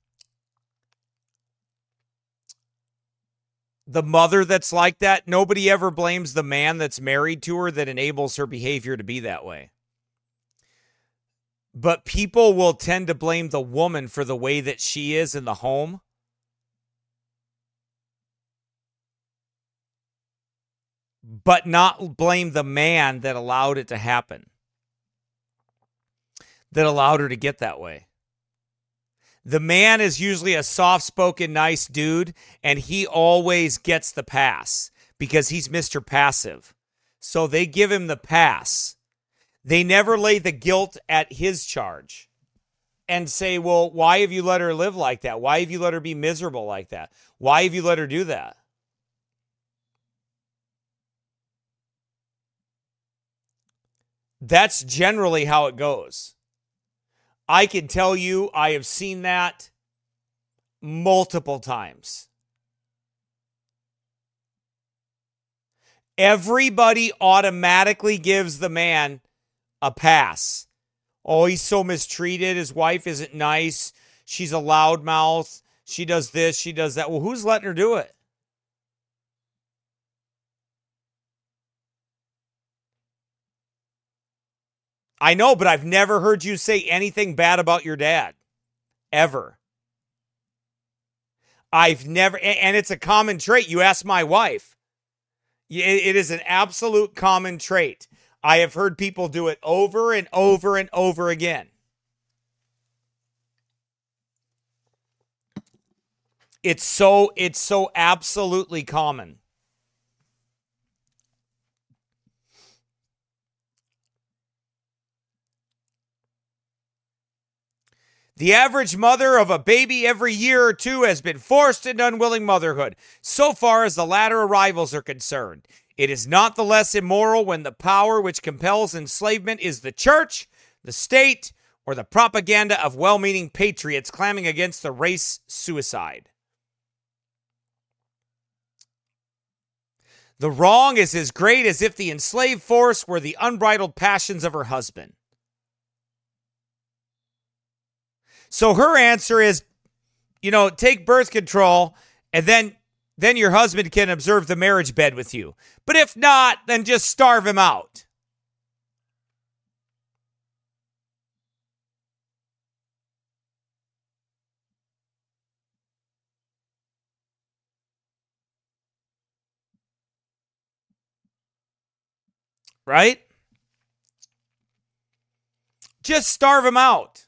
the mother that's like that. Nobody ever blames the man that's married to her that enables her behavior to be that way. But people will tend to blame the woman for the way that she is in the home. But not blame the man that allowed it to happen, that allowed her to get that way. The man is usually a soft-spoken, nice dude, and he always gets the pass because he's Mr. Passive. So they give him the pass. They never lay the guilt at his charge and say, well, why have you let her live like that? Why have you let her be miserable like that? Why have you let her do that? That's generally how it goes. I can tell you I have seen that multiple times. Everybody automatically gives the man a pass. Oh, he's so mistreated. His wife isn't nice. She's a loudmouth. She does this. She does that. Well, who's letting her do it? I know, but I've never heard you say anything bad about your dad. Ever. I've never, and it's a common trait. You ask my wife. It is an absolute common trait. I have heard people do it over and over and over again. It's so absolutely common. The average mother of a baby every year or two has been forced into unwilling motherhood, so far as the latter arrivals are concerned. It is not the less immoral when the power which compels enslavement is the church, the state, or the propaganda of well-meaning patriots clamming against the race suicide. The wrong is as great as if the enslaved force were the unbridled passions of her husband. So her answer is, take birth control, and then your husband can observe the marriage bed with you. But if not, then just starve him out. Right? Just starve him out.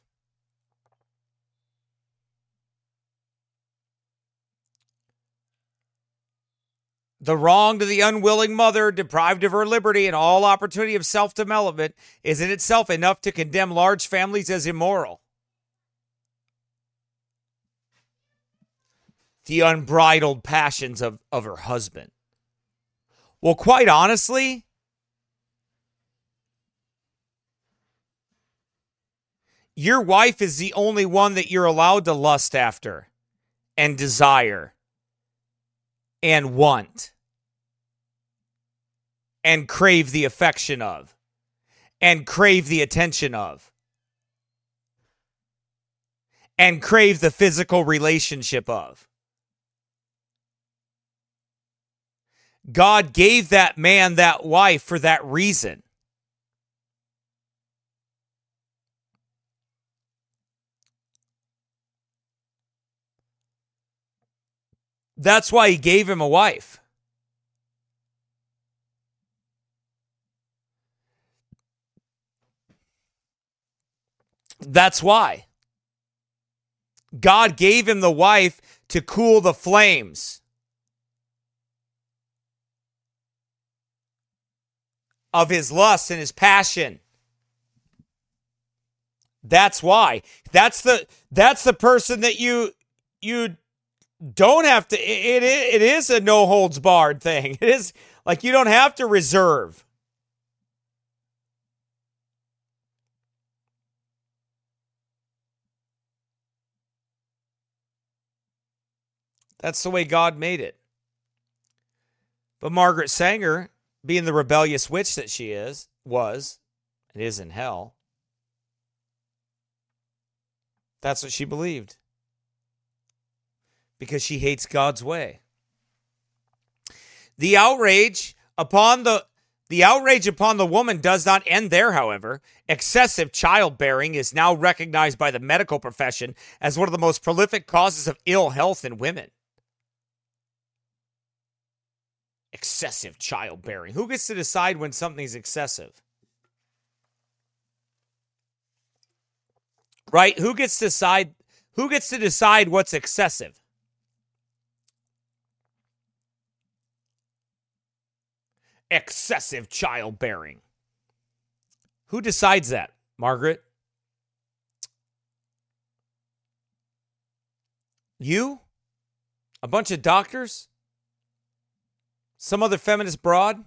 The wrong to the unwilling mother, deprived of her liberty and all opportunity of self-development, is in itself enough to condemn large families as immoral. The unbridled passions of her husband. Well, quite honestly, your wife is the only one that you're allowed to lust after and desire and want and crave the affection of and crave the attention of and crave the physical relationship of. God gave that man that wife for that reason. That's why he gave him a wife. That's why. God gave him the wife to cool the flames. of his lust and his passion. That's why. That's the person that you don't have to. It is a no holds barred thing. It is like you don't have to reserve. That's the way God made it. But Margaret Sanger, being the rebellious witch that she was in hell. That's what she believed. Because she hates God's way. The outrage upon the woman does not end there, however. Excessive childbearing is now recognized by the medical profession as one of the most prolific causes of ill health in women. Excessive childbearing. Who gets to decide when something's excessive? Right? Who gets to decide what's excessive? Excessive childbearing. Who decides that? Margaret? You? A bunch of doctors? Some other feminist broad?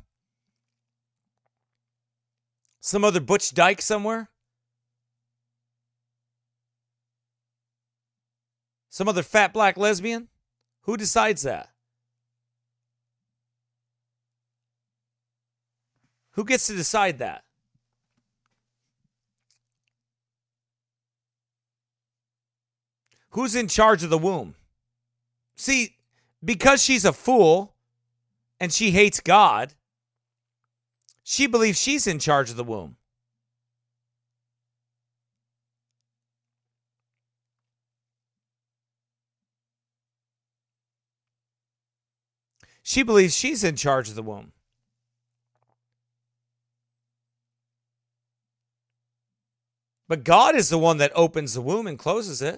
Some other Butch Dyke somewhere? Some other fat black lesbian? Who decides that? Who gets to decide that? Who's in charge of the womb? See, because she's a fool and she hates God, she believes she's in charge of the womb. She believes she's in charge of the womb. But God is the one that opens the womb and closes it.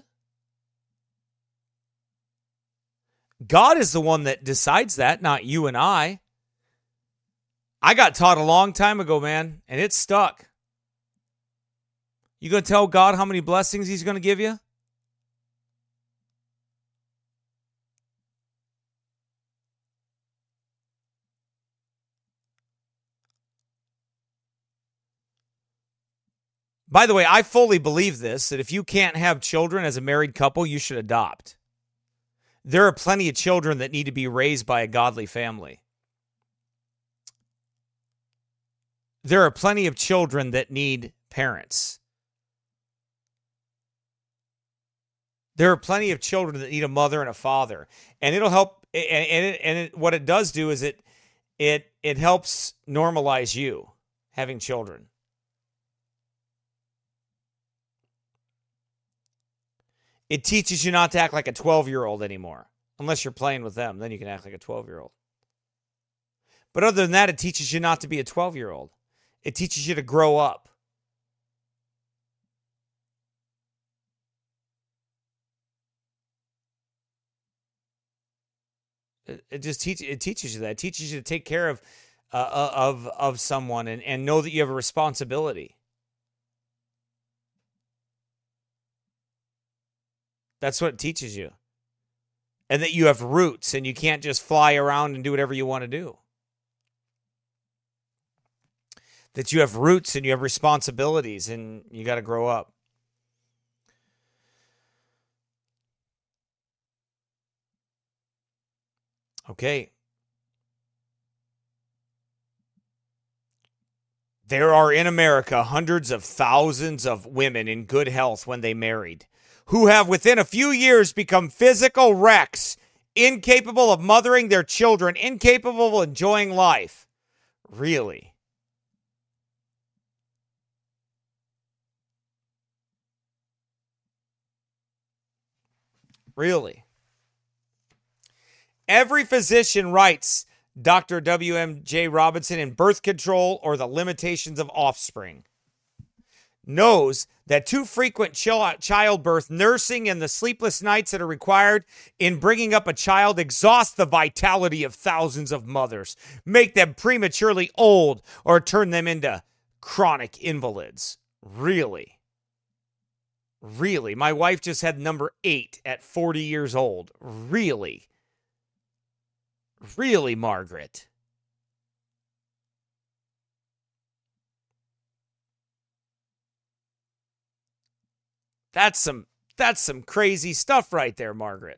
God is the one that decides that, not you and I. I got taught a long time ago, man, and it stuck. You going to tell God how many blessings he's going to give you? By the way, I fully believe this, that if you can't have children as a married couple, you should adopt. There are plenty of children that need to be raised by a godly family. There are plenty of children that need parents. There are plenty of children that need a mother and a father. And it'll help, what it does do is it helps normalize you having children. It teaches you not to act like a 12-year-old anymore. Unless you're playing with them, then you can act like a 12-year-old. But other than that, it teaches you not to be a 12-year-old. It teaches you to grow up. It teaches you that. It teaches you to take care of someone and know that you have a responsibility. That's what it teaches you. And that you have roots and you can't just fly around and do whatever you want to do. That you have roots and you have responsibilities and you got to grow up. Okay. There are in America hundreds of thousands of women in good health when they married, who have within a few years become physical wrecks, incapable of mothering their children, incapable of enjoying life. Really? Really? Every physician writes Dr. W.M.J. Robinson in Birth Control or the Limitations of Offspring. knows that too frequent childbirth, nursing, and the sleepless nights that are required in bringing up a child exhaust the vitality of thousands of mothers, make them prematurely old, or turn them into chronic invalids. Really? Really? My wife just had number 8 at 40 years old. Really? Really, Margaret? That's some crazy stuff right there, Margaret.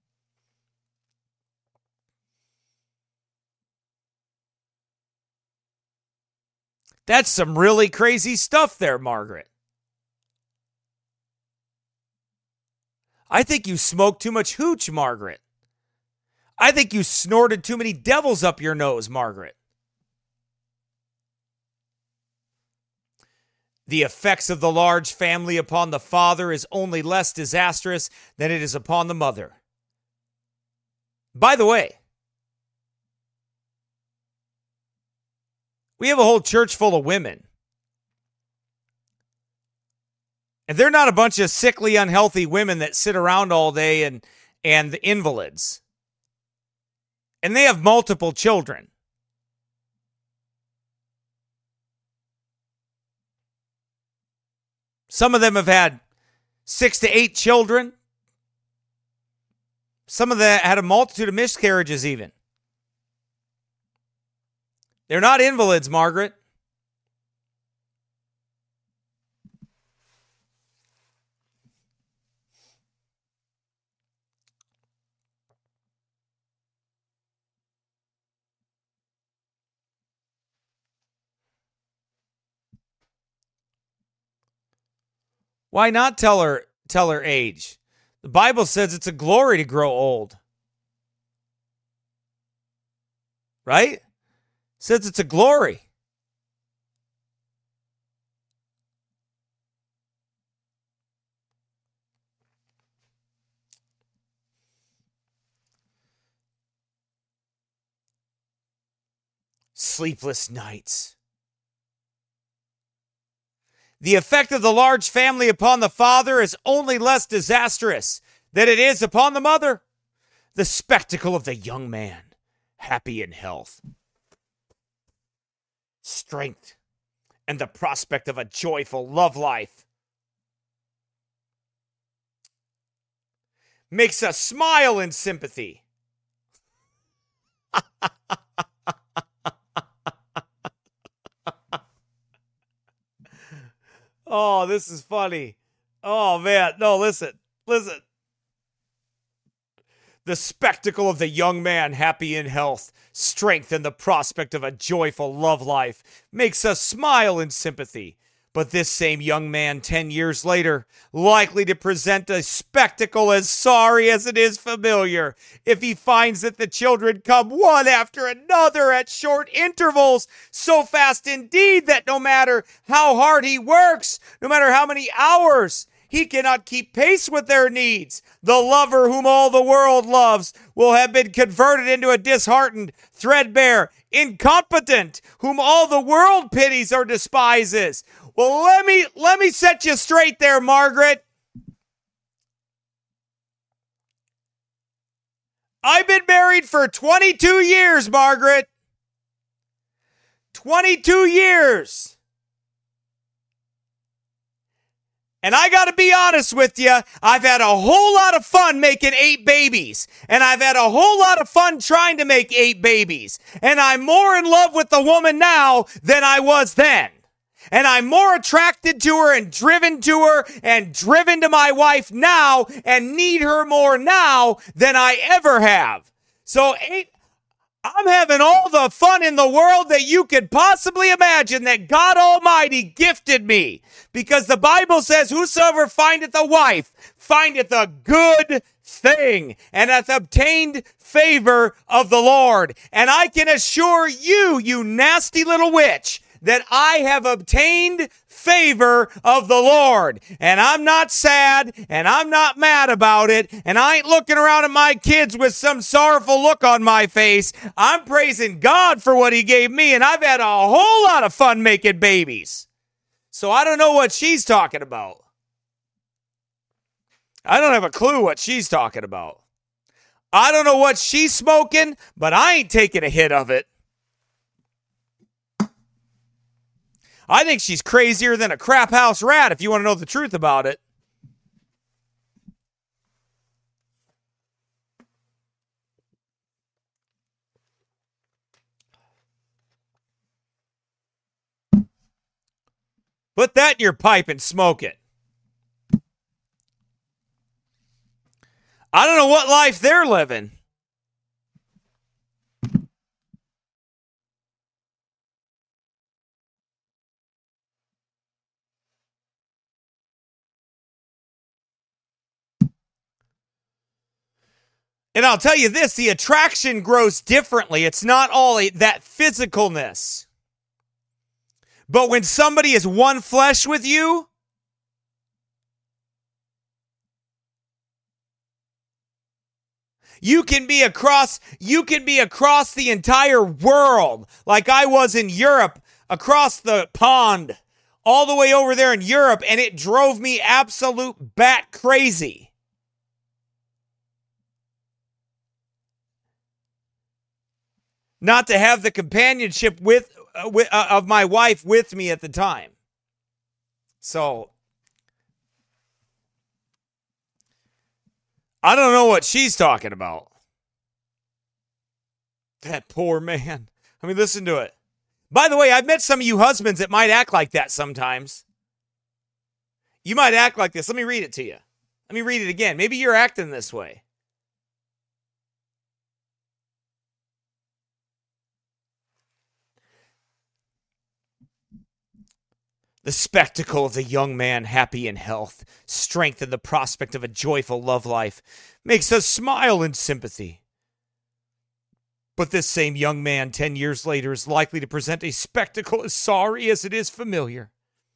That's some really crazy stuff there, Margaret. I think you smoked too much hooch, Margaret. I think you snorted too many devils up your nose, Margaret. The effects of the large family upon the father is only less disastrous than it is upon the mother. By the way, we have a whole church full of women. And they're not a bunch of sickly, unhealthy women that sit around all day and the invalids. And they have multiple children. Some of them have had 6 to 8 children. Some of them had a multitude of miscarriages even. They're not invalids, Margaret. Why not tell her age? The Bible says it's a glory to grow old. Right? It says it's a glory. Sleepless nights. The effect of the large family upon the father is only less disastrous than it is upon the mother. The spectacle of the young man, happy in health, strength, and the prospect of a joyful love life makes us smile in sympathy. Oh, this is funny. Oh, man. No, listen. The spectacle of the young man, happy in health, strength, and the prospect of a joyful love life makes us smile in sympathy. But this same young man 10 years later, likely to present a spectacle as sorry as it is familiar, if he finds that the children come one after another at short intervals, so fast indeed that no matter how hard he works, no matter how many hours, he cannot keep pace with their needs. The lover whom all the world loves will have been converted into a disheartened, threadbare, incompetent, whom all the world pities or despises. Well, let me set you straight there, Margaret. I've been married for 22 years, Margaret. 22 years. And I got to be honest with you, I've had a whole lot of fun making 8 babies. And I've had a whole lot of fun trying to make 8 babies. And I'm more in love with the woman now than I was then. And I'm more attracted to her and driven to my wife now and need her more now than I ever have. So I'm having all the fun in the world that you could possibly imagine that God Almighty gifted me. Because the Bible says, whosoever findeth a wife findeth a good thing and hath obtained favor of the Lord. And I can assure you, you nasty little witch, that I have obtained favor of the Lord. And I'm not sad, and I'm not mad about it, and I ain't looking around at my kids with some sorrowful look on my face. I'm praising God for what he gave me, and I've had a whole lot of fun making babies. So I don't know what she's talking about. I don't have a clue what she's talking about. I don't know what she's smoking, but I ain't taking a hit of it. I think she's crazier than a crap house rat, if you want to know the truth about it. Put that in your pipe and smoke it. I don't know what life they're living. And I'll tell you this, the attraction grows differently. It's not all that physicalness. But when somebody is one flesh with you, you can be across the entire world, like I was in Europe, across the pond, all the way over there in Europe, and it drove me absolute bat crazy. Not to have the companionship of my wife with me at the time. So I don't know what she's talking about. That poor man. I mean, listen to it. By the way, I've met some of you husbands that might act like that sometimes. You might act like this. Let me read it to you. Let me read it again. Maybe you're acting this way. The spectacle of the young man happy in health, strength, and the prospect of a joyful love life makes us smile in sympathy. But this same young man 10 years later is likely to present a spectacle as sorry as it is familiar.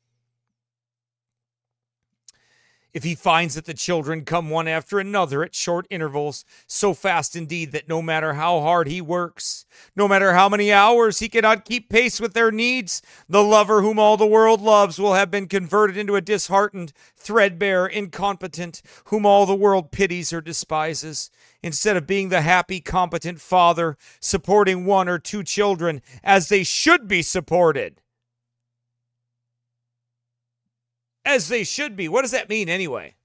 If he finds that the children come one after another at short intervals, so fast indeed that no matter how hard he works, no matter how many hours he cannot keep pace with their needs, the lover whom all the world loves will have been converted into a disheartened, threadbare incompetent, whom all the world pities or despises, instead of being the happy, competent father supporting one or two children as they should be supported. As they should be. What does that mean anyway?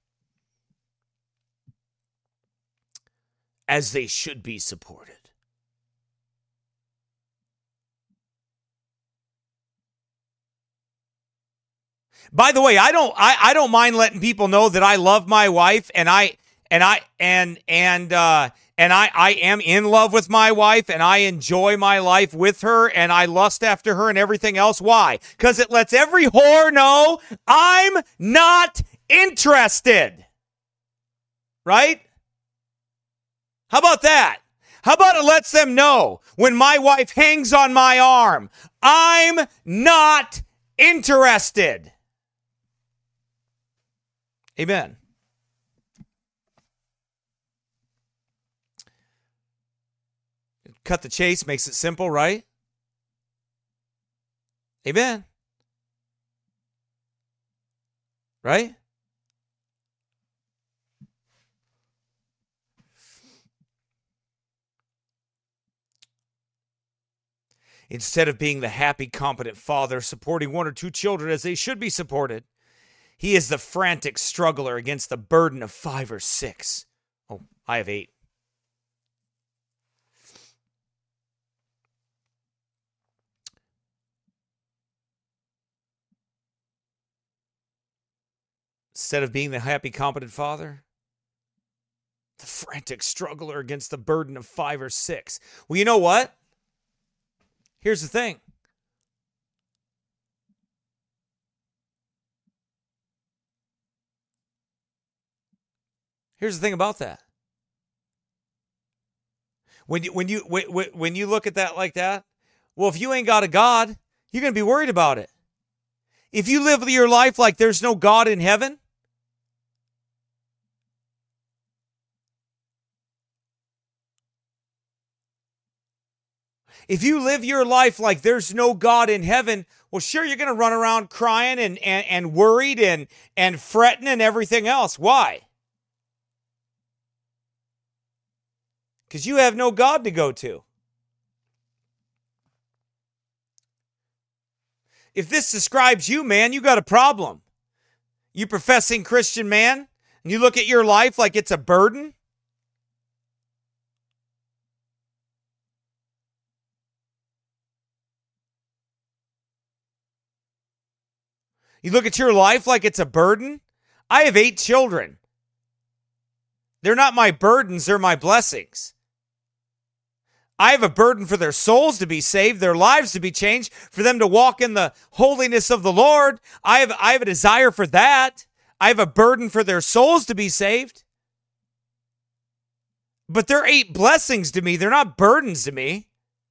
As they should be supported. By the way, I don't mind letting people know that I love my wife and I am in love with my wife and I enjoy my life with her and I lust after her and everything else. Why? Because it lets every whore know I'm not interested. Right? How about that? How about it lets them know when my wife hangs on my arm, I'm not interested. Amen. Cut the chase makes it simple, right? Amen. Right? Instead of being the happy, competent father supporting one or two children as they should be supported, he is the frantic struggler against the burden of 5 or 6. Oh, I have 8. Instead of being the happy, competent father, the frantic struggler against the burden of 5 or 6. Well, you know what? Here's the thing. Here's the thing about that. When you look at that like that, well, if you ain't got a God, you're going to be worried about it. If you live your life like there's no God in heaven, If you live your life like there's no God in heaven, well, sure, you're going to run around crying and worried and fretting and everything else. Why? Because you have no God to go to. If this describes you, man, you got a problem. You professing Christian man, and you look at your life like it's a burden. You look at your life like it's a burden. I have 8 children. They're not my burdens, they're my blessings. I have a burden for their souls to be saved, their lives to be changed, for them to walk in the holiness of the Lord. I have a desire for that. I have a burden for their souls to be saved. But they're 8 blessings to me. They're not burdens to me.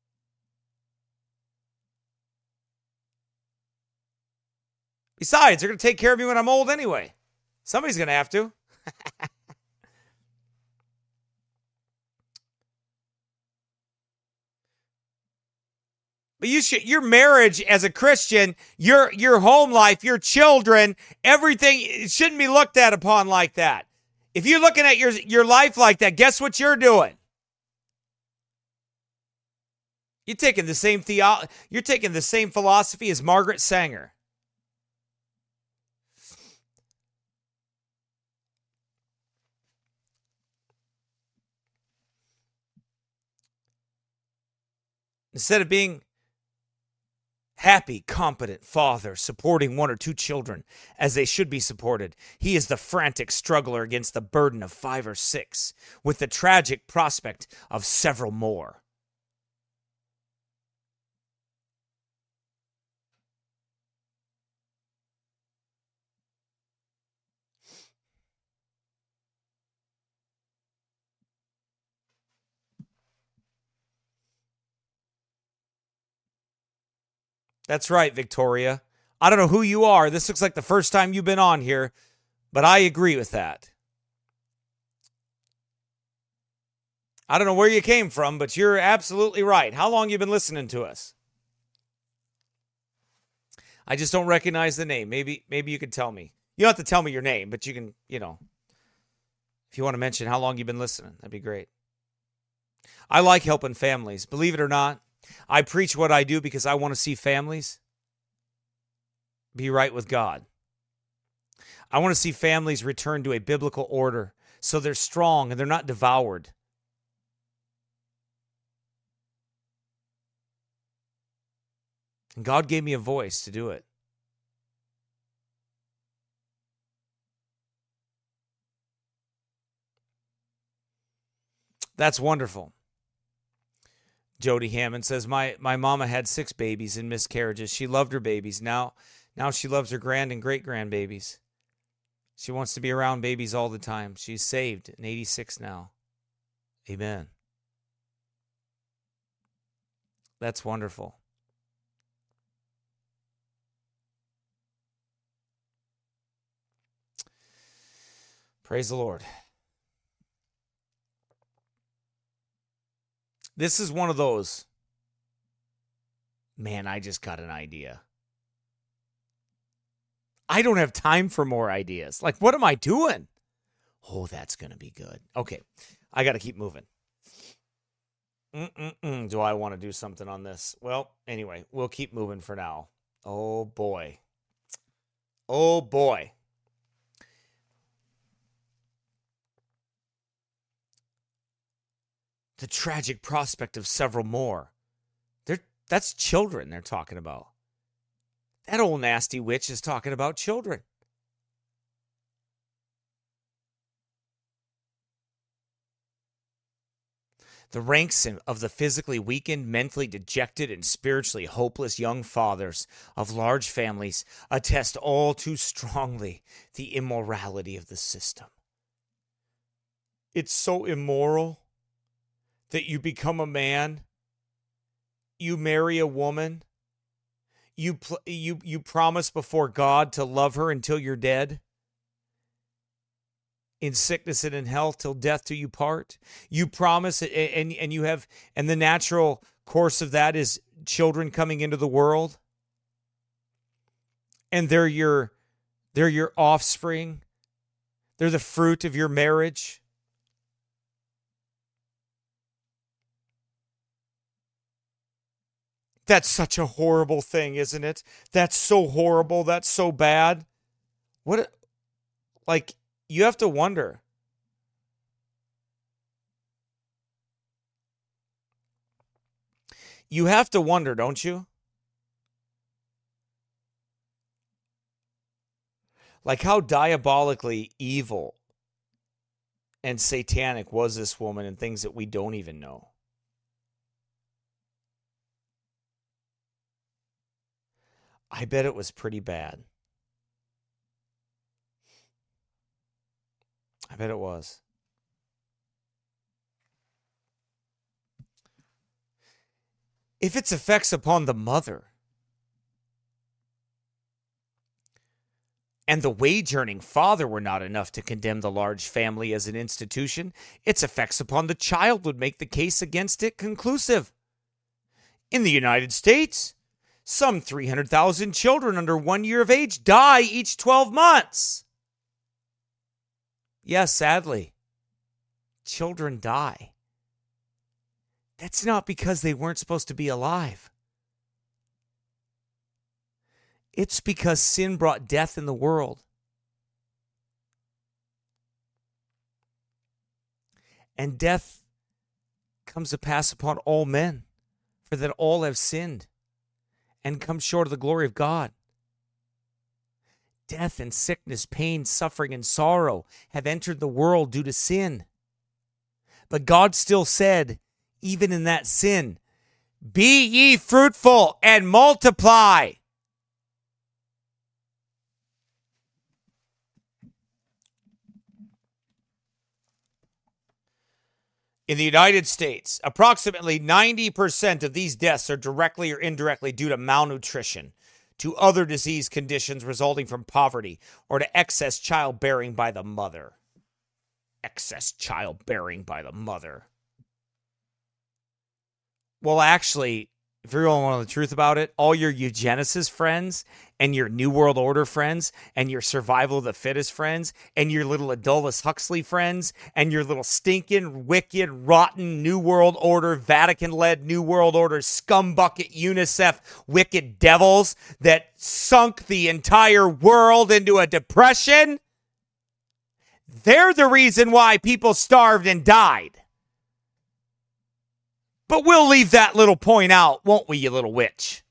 Besides, they're going to take care of me when I'm old anyway. Somebody's going to have to. But your marriage as a Christian, your home life, your children, everything, it shouldn't be looked at upon like that. If you're looking at your life like that, guess what you're doing? You're taking the same philosophy as Margaret Sanger. Instead of being happy, competent father, supporting 1 or 2 children as they should be supported, he is the frantic struggler against the burden of 5 or 6, with the tragic prospect of several more. That's right, Victoria. I don't know who you are. This looks like the first time you've been on here, but I agree with that. I don't know where you came from, but you're absolutely right. How long you been listening to us? I just don't recognize the name. Maybe you could tell me. You don't have to tell me your name, but you can, if you want to mention how long you've been listening, that'd be great. I like helping families. Believe it or not, I preach what I do because I want to see families be right with God. I want to see families return to a biblical order so they're strong and they're not devoured. And God gave me a voice to do it. That's wonderful. Jody Hammond says, my mama had 6 babies and miscarriages. She loved her babies. Now she loves her grand and great-grandbabies. She wants to be around babies all the time. She's saved and 86 now. Amen. That's wonderful. Praise the Lord. This is one of those, man, I just got an idea. I don't have time for more ideas. Like, what am I doing? Oh, that's going to be good. Okay, I got to keep moving. Do I want to do something on this? Well, anyway, we'll keep moving for now. Oh, boy. Oh, boy. The tragic prospect of several more. That's children they're talking about. That old nasty witch is talking about children. The ranks of the physically weakened, mentally dejected, and spiritually hopeless young fathers of large families attest all too strongly the immorality of the system. It's so immoral that you become a man, you marry a woman, you promise before God to love her until you're dead, in sickness and in health till death do you part. You promise, and you have, and the natural course of that is children coming into the world. And they're your offspring. They're the fruit of your marriage. That's such a horrible thing, isn't it? That's so horrible. That's so bad. What, like, you have to wonder. You have to wonder, don't you? Like, how diabolically evil and satanic was this woman and things that we don't even know. I bet it was pretty bad. I bet it was. If its effects upon the mother and the wage-earning father were not enough to condemn the large family as an institution, its effects upon the child would make the case against it conclusive. In the United States, some 300,000 children under 1 year of age die each 12 months. Yes, sadly, children die. That's not because they weren't supposed to be alive. It's because sin brought death in the world. And death comes to pass upon all men, for that all have sinned and come short of the glory of God. Death and sickness, pain, suffering, and sorrow have entered the world due to sin. But God still said, even in that sin, be ye fruitful and multiply. In the United States, approximately 90% of these deaths are directly or indirectly due to malnutrition, to other disease conditions resulting from poverty, or to excess childbearing by the mother. Excess childbearing by the mother. Well, actually, if you really want to know the truth about it, all your eugenicist friends and your New World Order friends and your survival of the fittest friends and your little Aldous Huxley friends and your little stinking, wicked, rotten New World Order, Vatican-led New World Order, scumbucket UNICEF wicked devils that sunk the entire world into a depression, they're the reason why people starved and died. But we'll leave that little point out, won't we, you little witch?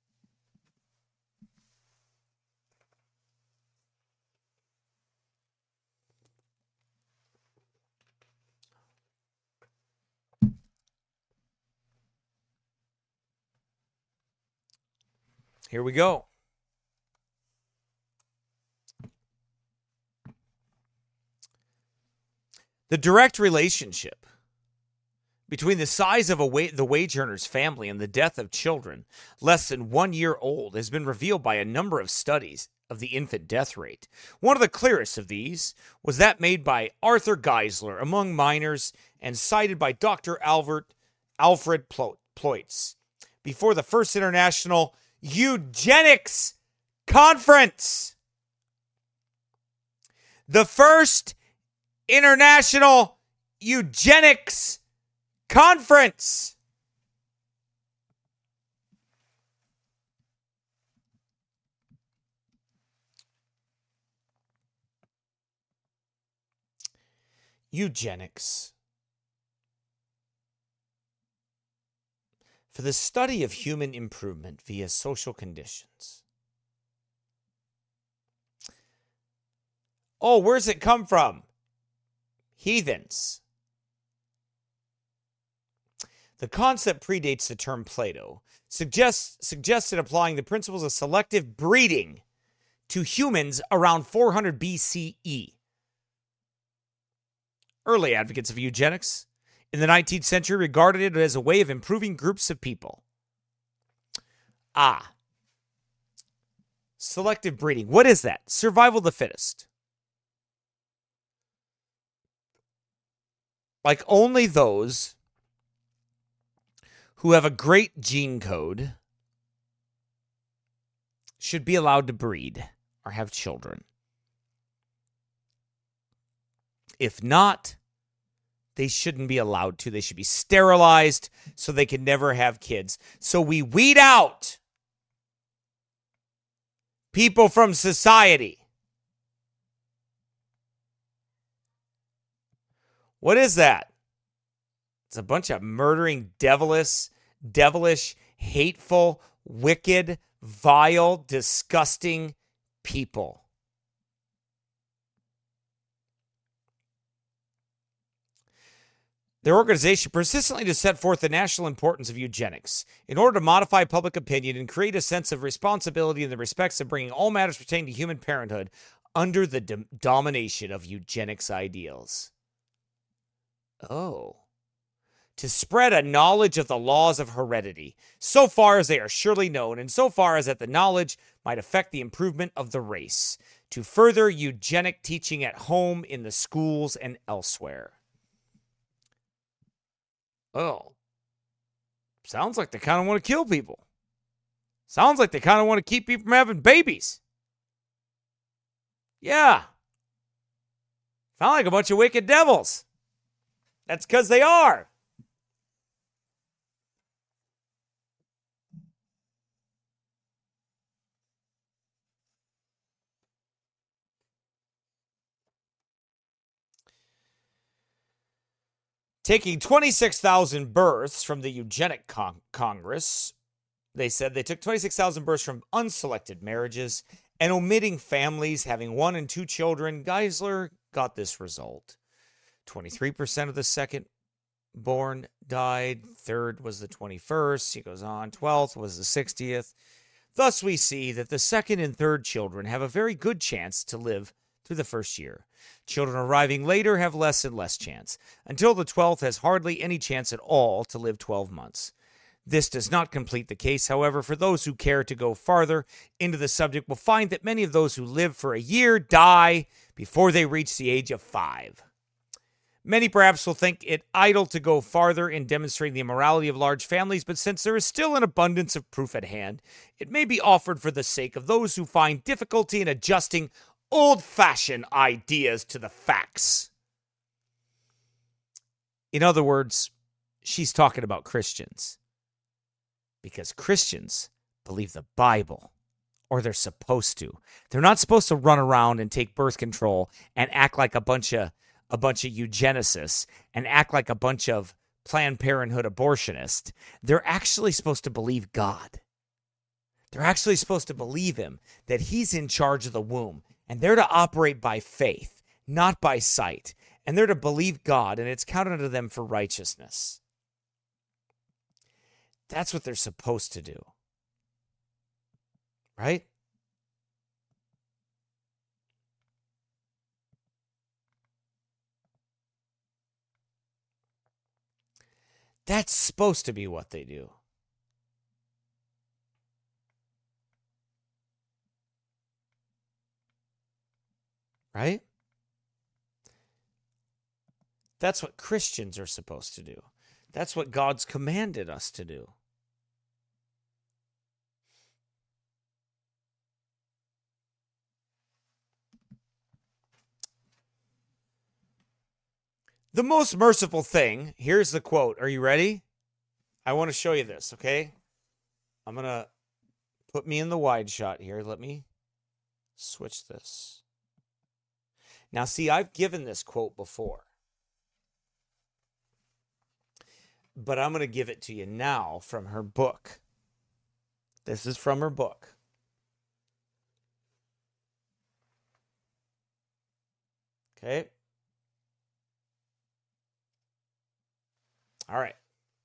Here we go. The direct relationship between the size of the wage earner's family and the death of children less than 1 year old has been revealed by a number of studies of the infant death rate. One of the clearest of these was that made by Arthur Geisler among minors and cited by Dr. Alfred Ploetz before the First International Eugenics Conference. The First International Eugenics Conference. Eugenics. For the study of human improvement via social conditions. Oh, where's it come from? Heathens. The concept predates the term Plato, suggested applying the principles of selective breeding to humans around 400 BCE. Early advocates of eugenics in the 19th century regarded it as a way of improving groups of people. Selective breeding. What is that? Survival of the fittest. Like only those who have a great gene code should be allowed to breed or have children. If not, they shouldn't be allowed to. They should be sterilized so they can never have kids. So we weed out people from society. What is that? It's a bunch of murdering, devilish, hateful, wicked, vile, disgusting people. Their organization persistently to set forth the national importance of eugenics in order to modify public opinion and create a sense of responsibility in the respects of bringing all matters pertaining to human parenthood under the domination of eugenics ideals. Oh. To spread a knowledge of the laws of heredity, so far as they are surely known, and so far as that the knowledge might affect the improvement of the race. To further eugenic teaching at home, in the schools, and elsewhere. Oh. Sounds like they kind of want to kill people. Sounds like they kind of want to keep people from having babies. Yeah. Sound like a bunch of wicked devils. That's because they are. Taking 26,000 births from the Eugenic Congress, they said they took 26,000 births from unselected marriages and omitting families having 1 and 2 children. Geisler got this result. 23% of the second born died. Third was the 21st. He goes on. 12th was the 60th. Thus, we see that the second and third children have a very good chance to live through the first year. Children arriving later have less and less chance, until the 12th has hardly any chance at all to live 12 months. This does not complete the case, however, for those who care to go farther into the subject will find that many of those who live for a year die before they reach the age of 5. Many perhaps will think it idle to go farther in demonstrating the immorality of large families, but since there is still an abundance of proof at hand, it may be offered for the sake of those who find difficulty in adjusting old-fashioned ideas to the facts. In other words, she's talking about Christians. Because Christians believe the Bible, or they're supposed to. They're not supposed to run around and take birth control and act like a bunch of eugenicists and act like a bunch of Planned Parenthood abortionists. They're actually supposed to believe God. They're actually supposed to believe him, that he's in charge of the womb. And they're to operate by faith, not by sight. And they're to believe God, and it's counted unto them for righteousness. That's what they're supposed to do. Right? That's supposed to be what they do. Right? That's what Christians are supposed to do. That's what God's commanded us to do. The most merciful thing, here's the quote. Are you ready? I want to show you this, okay? I'm going to put me in the wide shot here. Let me switch this. Now, see, I've given this quote before. But I'm going to give it to you now from her book. This is from her book. Okay. All right.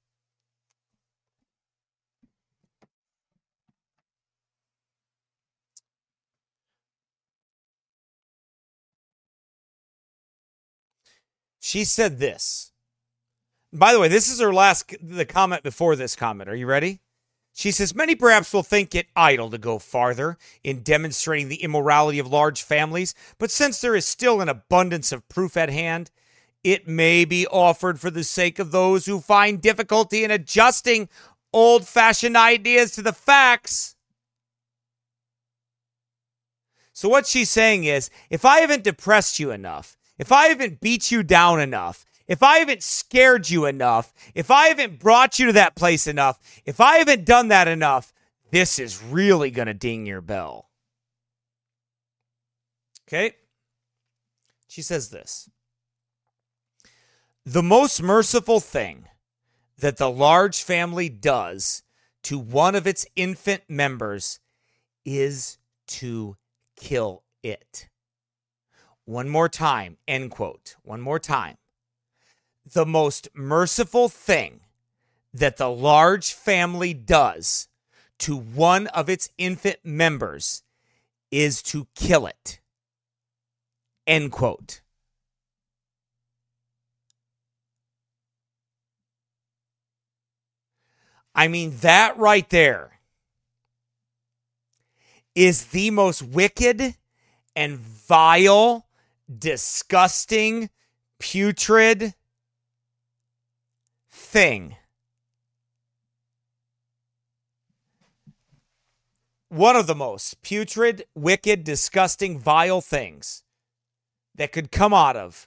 She said this. By the way, this is the comment before this comment. Are you ready? She says, many perhaps will think it idle to go farther in demonstrating the immorality of large families, but since there is still an abundance of proof at hand, It may be offered for the sake of those who find difficulty in adjusting old-fashioned ideas to the facts. So what she's saying is, if I haven't depressed you enough, if I haven't beat you down enough, if I haven't scared you enough, if I haven't brought you to that place enough, if I haven't done that enough, this is really going to ding your bell. Okay? She says this. The most merciful thing that the large family does to one of its infant members is to kill it. One more time, end quote. One more time. The most merciful thing that the large family does to one of its infant members is to kill it. End quote. I mean, that right there is the most wicked and vile, disgusting, putrid thing. One of the most putrid, wicked, disgusting, vile things that could come out of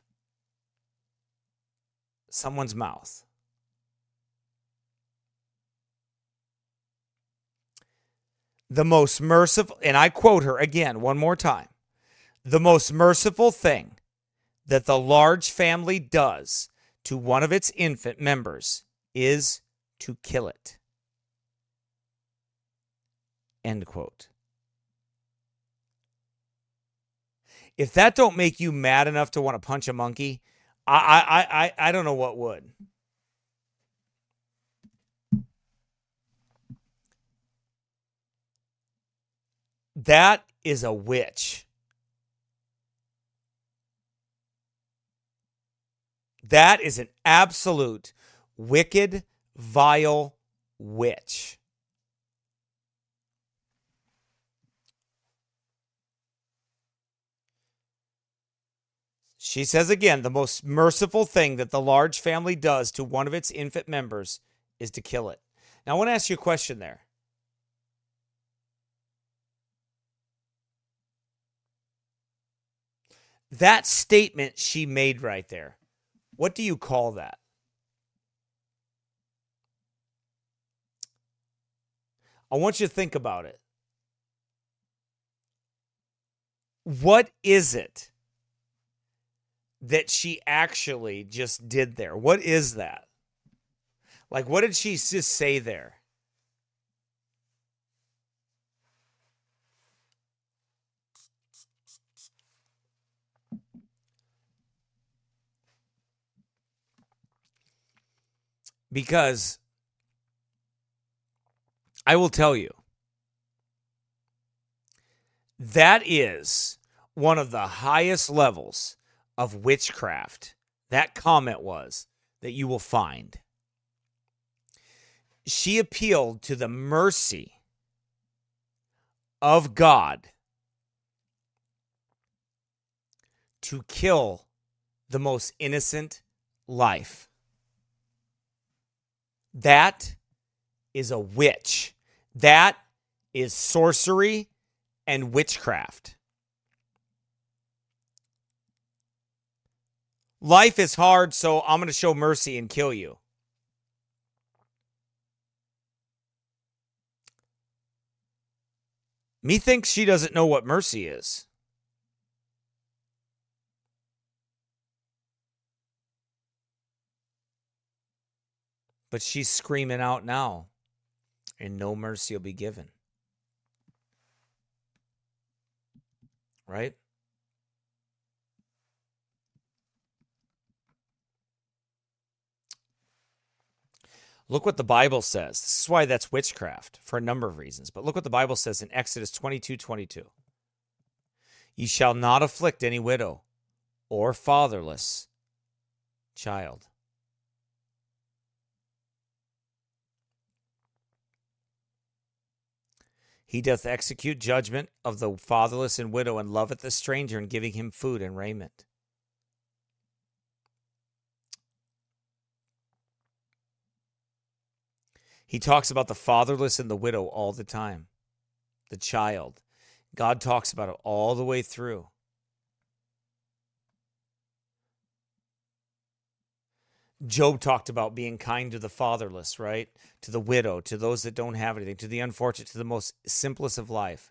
someone's mouth. The most merciful, and I quote her again one more time, the most merciful thing that the large family does to one of its infant members is to kill it. End quote. If that don't make you mad enough to want to punch a monkey, I don't know what would. That is a witch. That is an absolute wicked, vile witch. She says again, the most merciful thing that the large family does to one of its infant members is to kill it. Now, I want to ask you a question there. That statement she made right there, what do you call that? I want you to think about it. What is it that she actually just did there? What is that? Like, what did she just say there? Because I will tell you, that is one of the highest levels of witchcraft. That comment was that you will find. She appealed to the mercy of God to kill the most innocent life. That is a witch. That is sorcery and witchcraft. Life is hard, so I'm going to show mercy and kill you. Methinks she doesn't know what mercy is. But she's screaming out now, and no mercy will be given. Right? Look what the Bible says. This is why that's witchcraft for a number of reasons. But look what the Bible says in Exodus 22:22. Ye shall not afflict any widow or fatherless child. He doth execute judgment of the fatherless and widow, and loveth the stranger, and giving him food and raiment. He talks about the fatherless and the widow all the time. The child. God talks about it all the way through. Job talked about being kind to the fatherless, right? To the widow, to those that don't have anything, to the unfortunate, to the most simplest of life.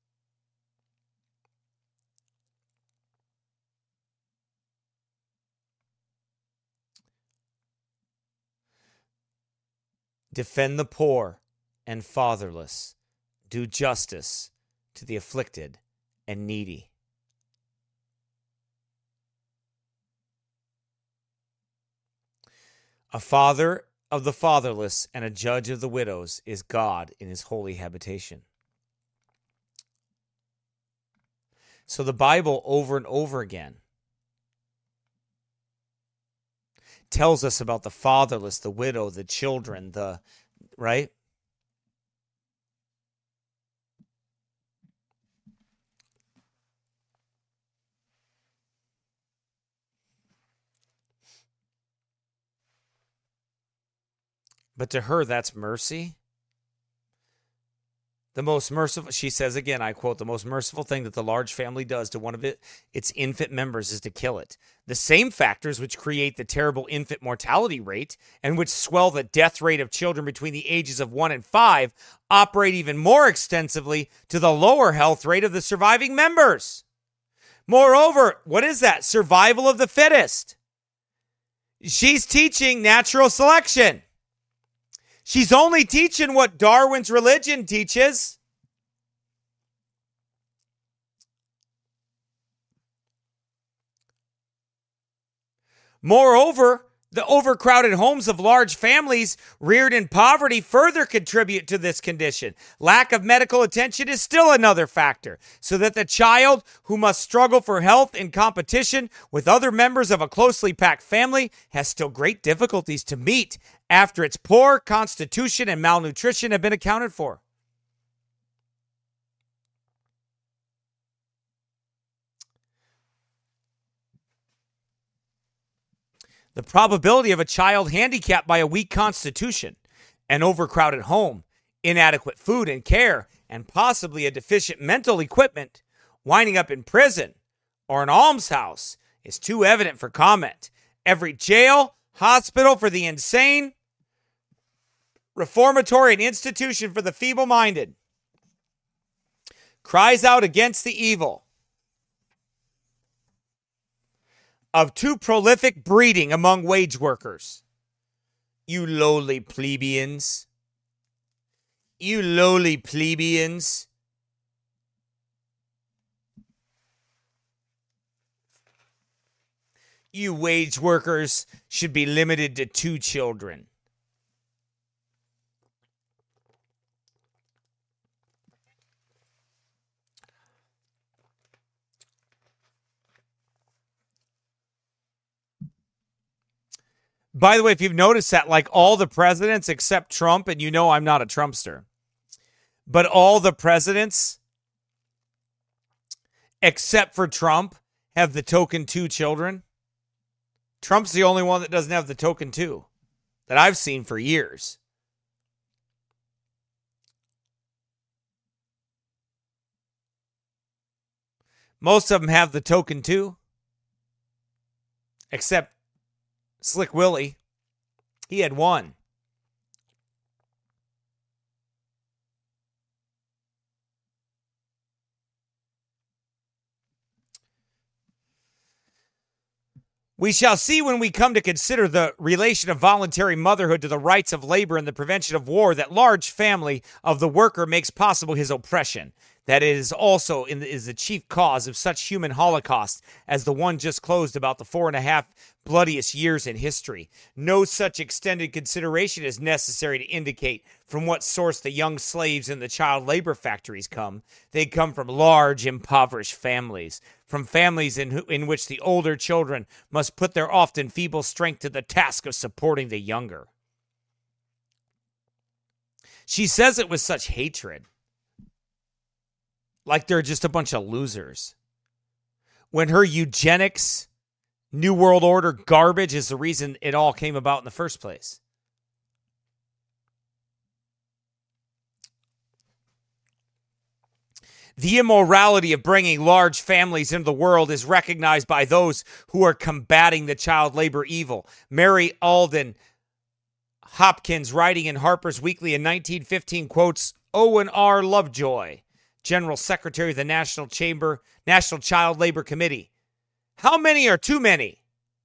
Defend the poor and fatherless. Do justice to the afflicted and needy. A father of the fatherless and a judge of the widows is God in his holy habitation. So the Bible over and over again tells us about the fatherless, the widow, the children, right? But to her, that's mercy. The most merciful, she says again, I quote, the most merciful thing that the large family does to one of its infant members is to kill it. The same factors which create the terrible infant mortality rate and which swell the death rate of children between the ages of 1 and 5 operate even more extensively to the lower health rate of the surviving members. Moreover, what is that? Survival of the fittest. She's teaching natural selection. She's only teaching what Darwin's religion teaches. Moreover, the overcrowded homes of large families reared in poverty further contribute to this condition. Lack of medical attention is still another factor, so that the child who must struggle for health in competition with other members of a closely packed family has still great difficulties to meet after its poor constitution and malnutrition have been accounted for. The probability of a child handicapped by a weak constitution, an overcrowded home, inadequate food and care, and possibly a deficient mental equipment, winding up in prison or an almshouse is too evident for comment. Every jail, hospital for the insane, reformatory and institution for the feeble-minded cries out against the evil of too prolific breeding among wage workers. You lowly plebeians. You lowly plebeians. You wage workers should be limited to 2 children. By the way, if you've noticed that, like all the presidents except Trump, and you know I'm not a Trumpster, but all the presidents except for Trump have the token 2 children. Trump's the only one that doesn't have the token 2 that I've seen for years. Most of them have the token 2, except Slick Willie. He had 1. We shall see when we come to consider the relation of voluntary motherhood to the rights of labor and the prevention of war that large family of the worker makes possible his oppression. That it is also is the chief cause of such human holocaust as the one just closed about the 4.5 bloodiest years in history. No such extended consideration is necessary to indicate from what source the young slaves in the child labor factories come. They come from large, impoverished families, from families in which the older children must put their often feeble strength to the task of supporting the younger. She says it with such hatred, like they're just a bunch of losers, when her eugenics, New World Order garbage is the reason it all came about in the first place. The immorality of bringing large families into the world is recognized by those who are combating the child labor evil. Mary Alden Hopkins, writing in Harper's Weekly in 1915, quotes Owen R. Lovejoy, General Secretary of the National Child Labor Committee. How many are too many?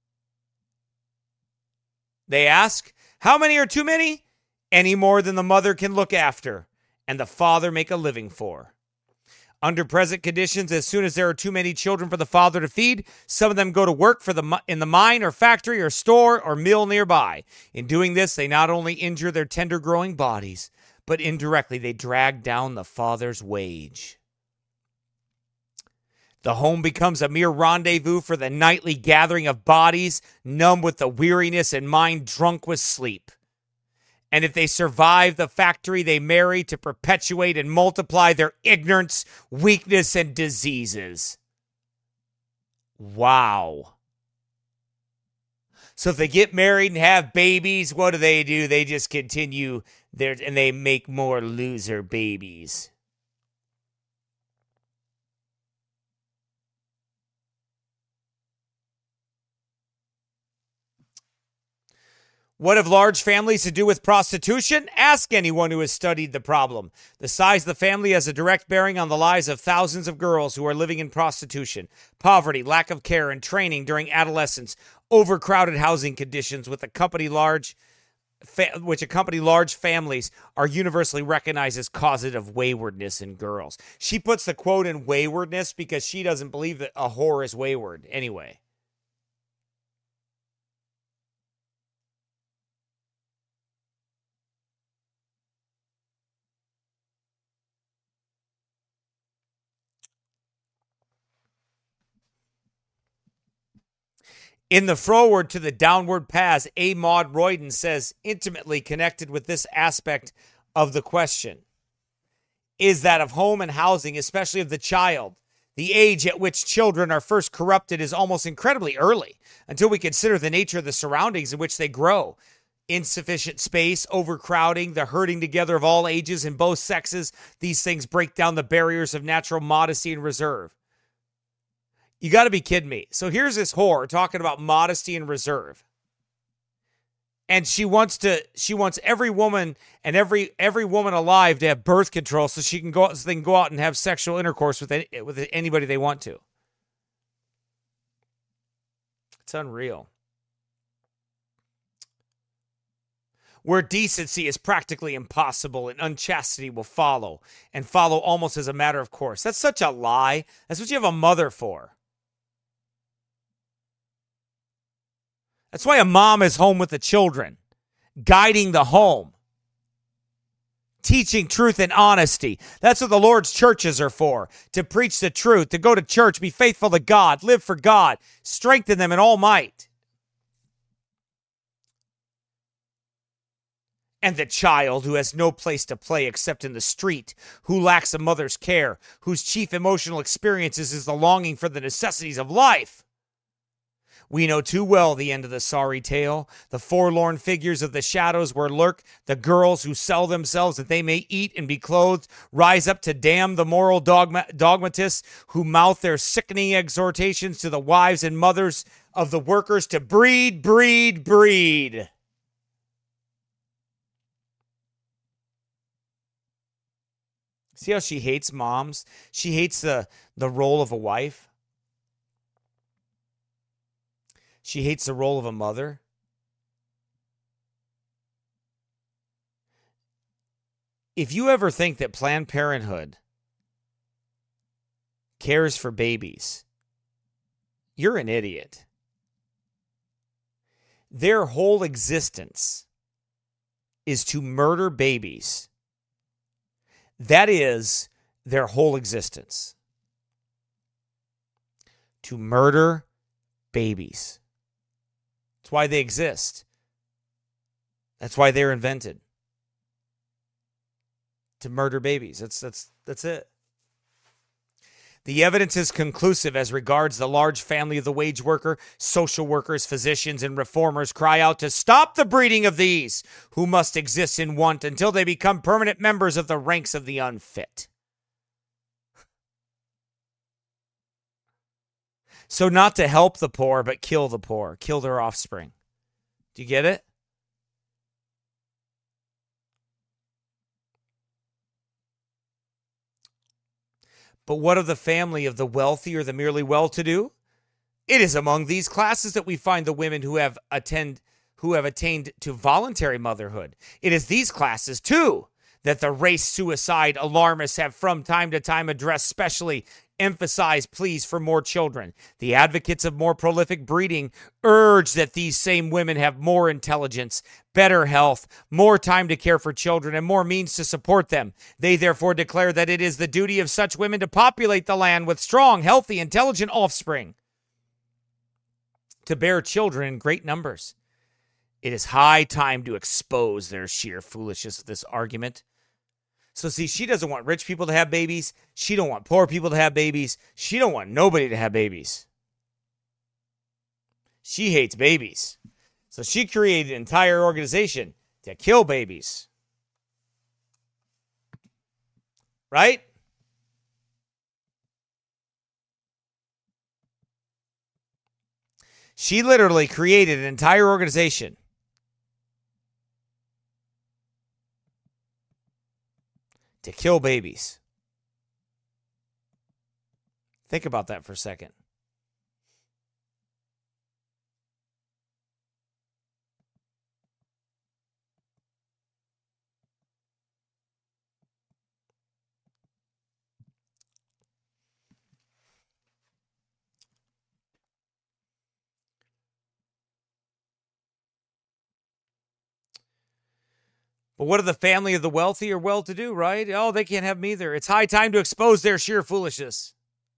They ask, how many are too many? Any more than the mother can look after and the father make a living for. Under present conditions, as soon as there are too many children for the father to feed, some of them go to work in the mine or factory or store or mill nearby. In doing this, they not only injure their tender growing bodies, but indirectly they drag down the father's wage. The home becomes a mere rendezvous for the nightly gathering of bodies, numb with the weariness and mind drunk with sleep. And if they survive the factory, they marry to perpetuate and multiply their ignorance, weakness, and diseases. Wow. So if they get married and have babies, what do? They just continue there and they make more loser babies. What have large families to do with prostitution? Ask anyone who has studied the problem. The size of the family has a direct bearing on the lives of thousands of girls who are living in prostitution. Poverty, lack of care and training during adolescence, overcrowded housing conditions which accompany large families are universally recognized as causes of waywardness in girls. She puts the quote in waywardness because she doesn't believe that a whore is wayward anyway. In the foreword to the Downward Paths, A. Maud Royden says, intimately connected with this aspect of the question is that of home and housing, especially of the child. The age at which children are first corrupted is almost incredibly early until we consider the nature of the surroundings in which they grow. Insufficient space, overcrowding, the herding together of all ages and both sexes, these things break down the barriers of natural modesty and reserve. You got to be kidding me. So here's this whore talking about modesty and reserve. And she wants every woman and every woman alive to have birth control so they can go out and have sexual intercourse with anybody they want to. It's unreal. Where decency is practically impossible and unchastity will follow almost as a matter of course. That's such a lie. That's what you have a mother for. That's why a mom is home with the children, guiding the home, teaching truth and honesty. That's what the Lord's churches are for, to preach the truth, to go to church, be faithful to God, live for God, strengthen them in all might. And the child who has no place to play except in the street, who lacks a mother's care, whose chief emotional experiences is the longing for the necessities of life. We know too well the end of the sorry tale, the forlorn figures of the shadows where lurk the girls who sell themselves that they may eat and be clothed, rise up to damn the moral dogmatists who mouth their sickening exhortations to the wives and mothers of the workers to breed, breed, breed. See how she hates moms? She hates the role of a wife. She hates the role of a mother. If you ever think that Planned Parenthood cares for babies, you're an idiot. Their whole existence is to murder babies. That is their whole existence. To murder babies. That's why they exist. That's why they're invented. To murder babies. That's it. The evidence is conclusive as regards the large family of the wage worker. Social workers, physicians, and reformers cry out to stop the breeding of these who must exist in want until they become permanent members of the ranks of the unfit. So not to help the poor, but kill the poor, kill their offspring. Do you get it? But what of the family of the wealthy or the merely well-to-do? It is among these classes that we find the women who have attained to voluntary motherhood. It is these classes, too, that the race suicide alarmists have from time to time addressed, specially emphasize pleas for more children. The advocates of more prolific breeding urge that these same women have more intelligence, better health, more time to care for children, and more means to support them. They therefore declare that it is the duty of such women to populate the land with strong, healthy, intelligent offspring, to bear children in great numbers. It is high time to expose their sheer foolishness of this argument. So see, she doesn't want rich people to have babies. She don't want poor people to have babies. She don't want nobody to have babies. She hates babies. So she created an entire organization to kill babies. Right? She literally created an entire organization to kill babies. Think about that for a second. But what of the family of the wealthy or well-to-do, right? Oh, they can't have them either. It's high time to expose their sheer foolishness.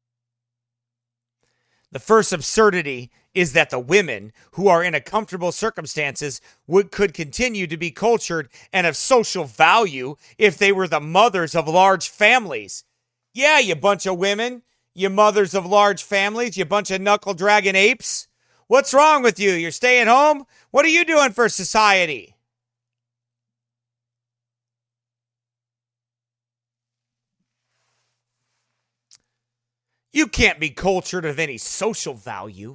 The first absurdity is that the women who are in a comfortable circumstances could continue to be cultured and of social value if they were the mothers of large families. Yeah, you bunch of women, you mothers of large families, you bunch of knuckle-dragging apes. What's wrong with you? You're staying home? What are you doing for society? You can't be cultured of any social value.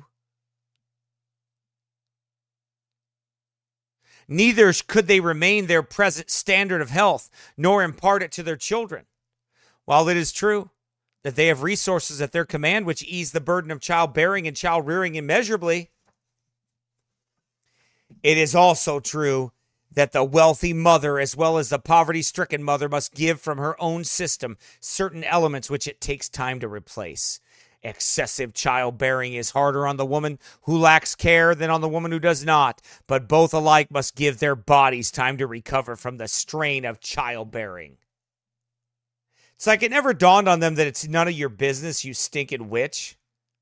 Neither could they remain their present standard of health, nor impart it to their children. While it is true that they have resources at their command which ease the burden of childbearing and child rearing immeasurably, it is also true that the wealthy mother as well as the poverty-stricken mother must give from her own system certain elements which it takes time to replace. Excessive childbearing is harder on the woman who lacks care than on the woman who does not, but both alike must give their bodies time to recover from the strain of childbearing. It's like it never dawned on them that it's none of your business, you stinking witch.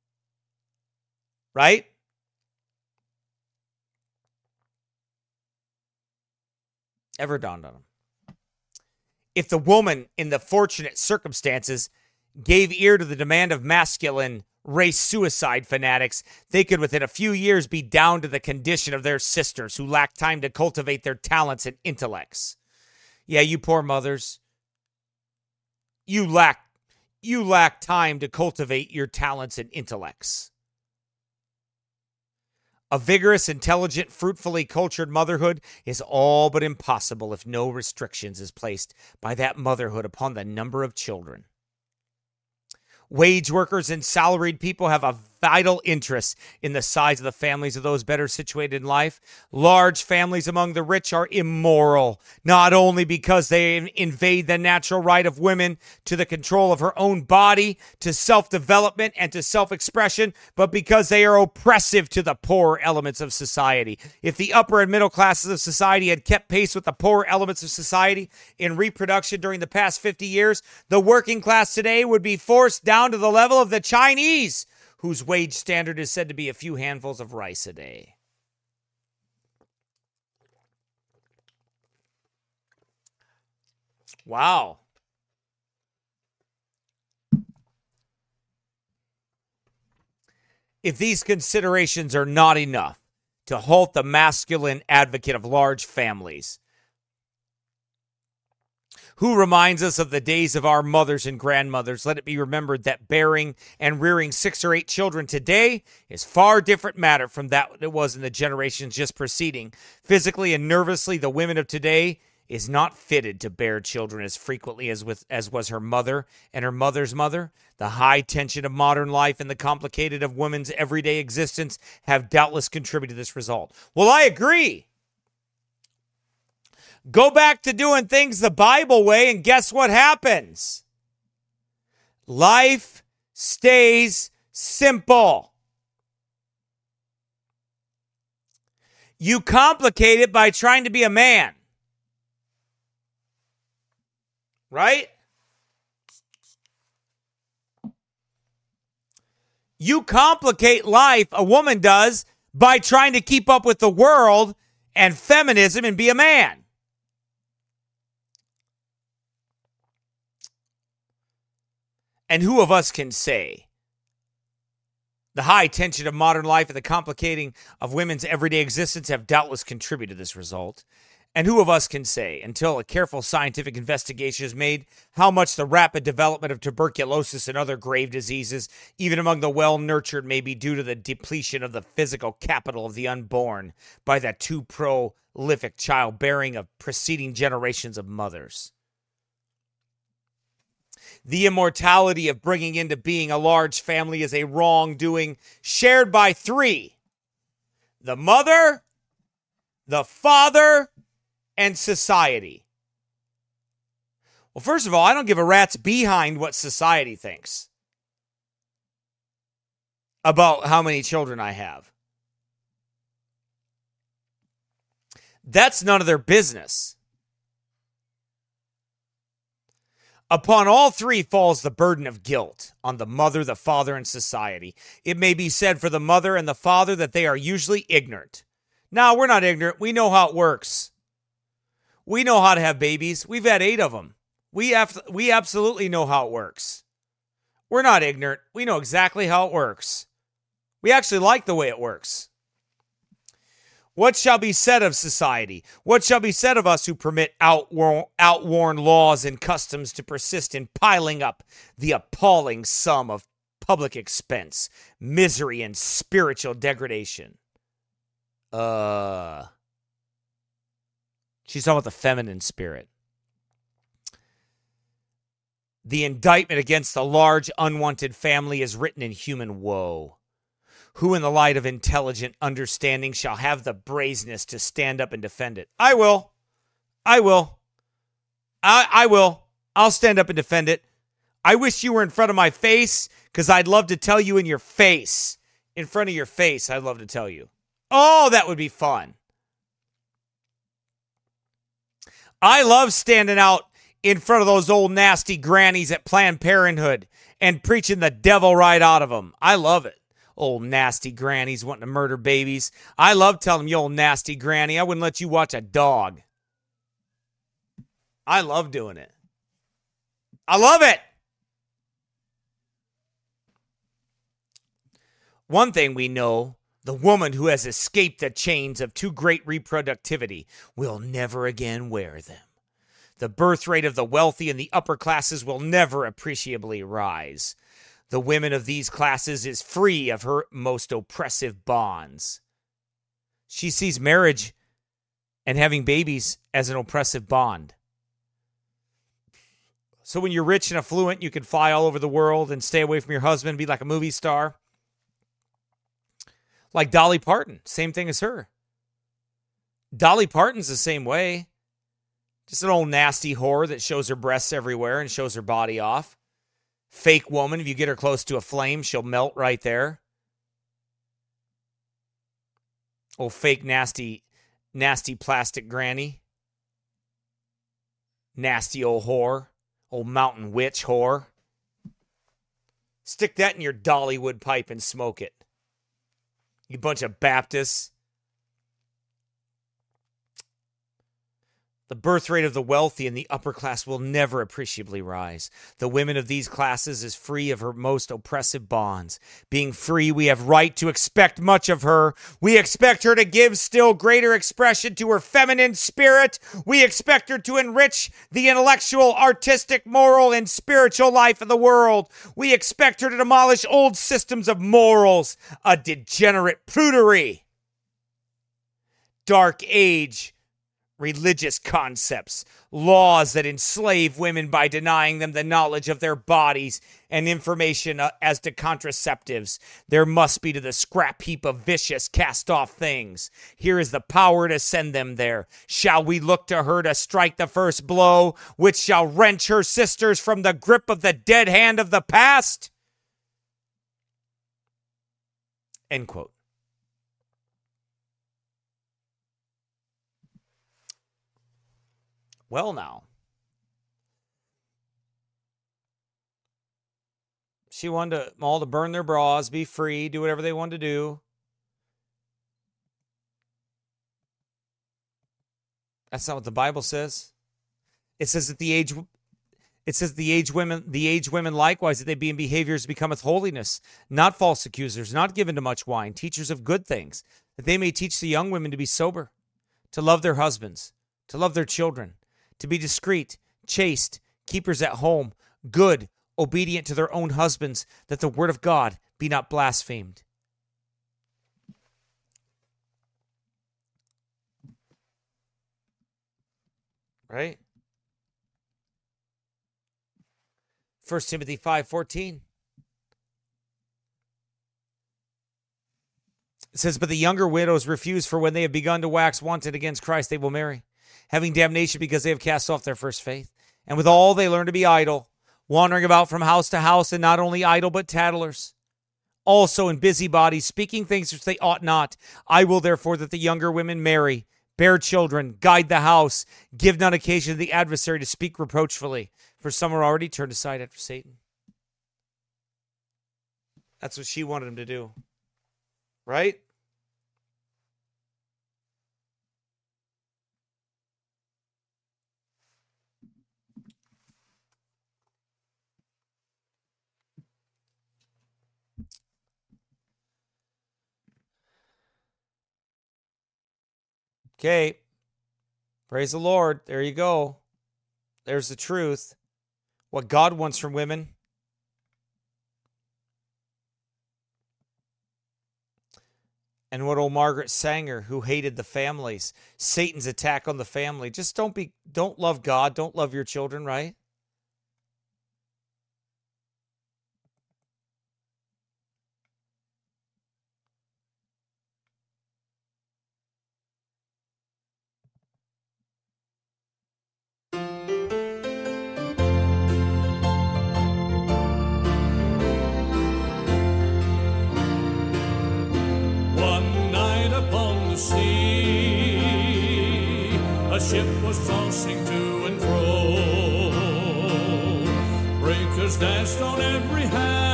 Right? Ever dawned on them. If the woman in the fortunate circumstances gave ear to the demand of masculine race suicide fanatics, they could within a few years be down to the condition of their sisters who lack time to cultivate their talents and intellects. Yeah, you poor mothers. You lack time to cultivate your talents and intellects. A vigorous, intelligent, fruitfully cultured motherhood is all but impossible if no restrictions is placed by that motherhood upon the number of children. Wage workers and salaried people have a vital interest in the size of the families of those better situated in life. Large families among the rich are immoral, not only because they invade the natural right of women to the control of her own body, to self-development, and to self-expression, but because they are oppressive to the poorer elements of society. If the upper and middle classes of society had kept pace with the poorer elements of society in reproduction during the past 50 years, the working class today would be forced down to the level of the Chinese, whose wage standard is said to be a few handfuls of rice a day. Wow. If these considerations are not enough to halt the masculine advocate of large families, Who reminds us of the days of our mothers and grandmothers? Let it be remembered that bearing and rearing 6 or 8 children today is far different matter from that it was in the generations just preceding. Physically and nervously, the women of today is not fitted to bear children as frequently as was her mother and her mother's mother. The high tension of modern life and the complicated of women's everyday existence have doubtless contributed to this result. Well, I agree. Go back to doing things the Bible way, and guess what happens? Life stays simple. You complicate it by trying to be a man. Right? You complicate life, a woman does, by trying to keep up with the world and feminism and be a man. And who of us can say the high tension of modern life and the complicating of women's everyday existence have doubtless contributed to this result? And who of us can say, until a careful scientific investigation is made, how much the rapid development of tuberculosis and other grave diseases, even among the well-nurtured, may be due to the depletion of the physical capital of the unborn by that too prolific childbearing of preceding generations of mothers? The immortality of bringing into being a large family is a wrongdoing shared by 3: the mother, the father, and society. Well, first of all, I don't give a rat's behind what society thinks about how many children I have. That's none of their business. Upon all 3 falls the burden of guilt, on the mother, the father, and society. It may be said for the mother and the father that they are usually ignorant. No, we're not ignorant. We know how it works. We know how to have babies. We've had 8 of them. We absolutely know how it works. We're not ignorant. We know exactly how it works. We actually like the way it works. What shall be said of society? What shall be said of us who permit outworn laws and customs to persist in piling up the appalling sum of public expense, misery, and spiritual degradation? She's talking about the feminine spirit. The indictment against the large unwanted family is written in human woe. Who in the light of intelligent understanding shall have the brazenness to stand up and defend it? I will. I will. I'll stand up and defend it. I wish you were in front of my face, because I'd love to tell you in your face. In front of your face, I'd love to tell you. Oh, that would be fun. I love standing out in front of those old nasty grannies at Planned Parenthood and preaching the devil right out of them. I love it. Old nasty grannies wanting to murder babies. I love telling them, you old nasty granny, I wouldn't let you watch a dog. I love doing it. I love it. One thing we know, the woman who has escaped the chains of too great reproductivity will never again wear them. The birth rate of the wealthy and the upper classes will never appreciably rise. The women of these classes is free of her most oppressive bonds. She sees marriage and having babies as an oppressive bond. So when you're rich and affluent, you can fly all over the world and stay away from your husband, be like a movie star. Like Dolly Parton, same thing as her. Dolly Parton's the same way. Just an old nasty whore that shows her breasts everywhere and shows her body off. Fake woman, if you get her close to a flame, she'll melt right there. Oh, fake nasty plastic granny. Nasty old whore. Old mountain witch whore. Stick that in your Dollywood pipe and smoke it. You bunch of Baptists. The birth rate of the wealthy and the upper class will never appreciably rise. The women of these classes is free of her most oppressive bonds. Being free, we have right to expect much of her. We expect her to give still greater expression to her feminine spirit. We expect her to enrich the intellectual, artistic, moral, and spiritual life of the world. We expect her to demolish old systems of morals, a degenerate prudery, dark age, religious concepts, laws that enslave women by denying them the knowledge of their bodies and information as to contraceptives. There must be to the scrap heap of vicious cast-off things. Here is the power to send them there. Shall we look to her to strike the first blow, which shall wrench her sisters from the grip of the dead hand of the past? End quote. Well, now, she wanted them all to burn their bras, be free, do whatever they wanted to do. That's not what the Bible says. It says that the aged women likewise, that they be in behaviors becometh holiness, not false accusers, not given to much wine, teachers of good things, that they may teach the young women to be sober, to love their husbands, to love their children, to be discreet, chaste, keepers at home, good, obedient to their own husbands, that the word of God be not blasphemed. Right? 1 Timothy 5:14. It says, but the younger widows refuse, for when they have begun to wax wanton against Christ, they will marry, having damnation because they have cast off their first faith. And with all they learn to be idle, wandering about from house to house, and not only idle, but tattlers. Also in busybodies, speaking things which they ought not. I will therefore that the younger women marry, bear children, guide the house, give none occasion to the adversary to speak reproachfully, for some are already turned aside after Satan. That's what she wanted him to do. Right? Okay. Praise the Lord. There you go. There's the truth. What God wants from women. And what old Margaret Sanger, who hated the families, Satan's attack on the family. Just don't love God, don't love your children, right? A ship was tossing to and fro, breakers dashed on every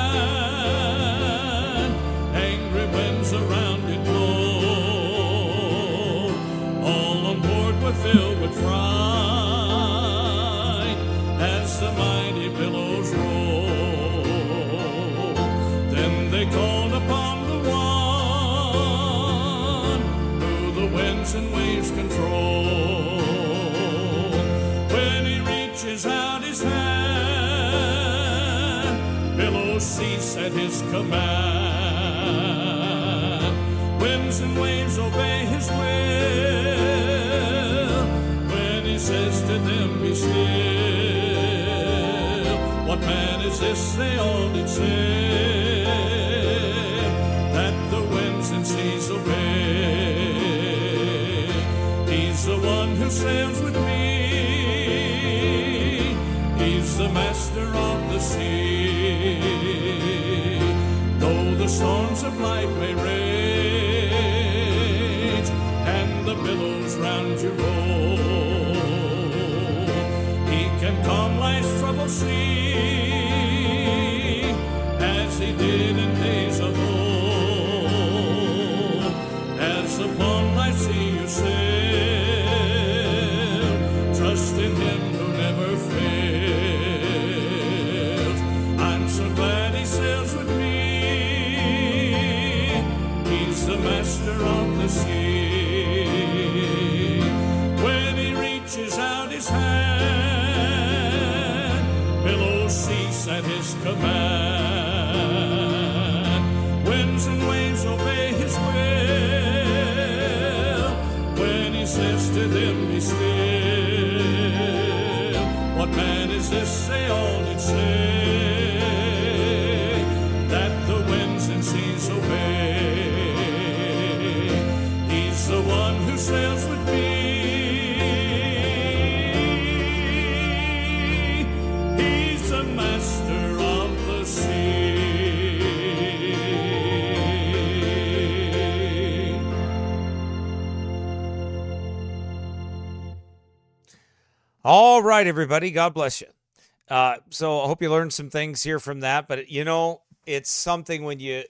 hand, angry winds around it blow. All on board were filled with fright as the mighty billows roll. Then they called upon the one who the winds and waves control. Out his hand, billows cease at his command. Winds and waves obey his will. When he says to them, be still. What man is this, they all did say, that the winds and seas obey? He's the one who sails with me. He's the master of the sea. Though the storms of life may rage and the billows round you roll, he can calm life's troubled sea as he did in days of old. As upon life's sea you sail, master of the sea. When he reaches out his hand, billows cease at his command. Winds and waves obey his will. When he says to them, be still. What man is this, they all did say, that the winds and seas obey? He's the one who sails with me. He's the master of the sea. All right, everybody. God bless you. So I hope you learned some things here from that. But you know, it's something when you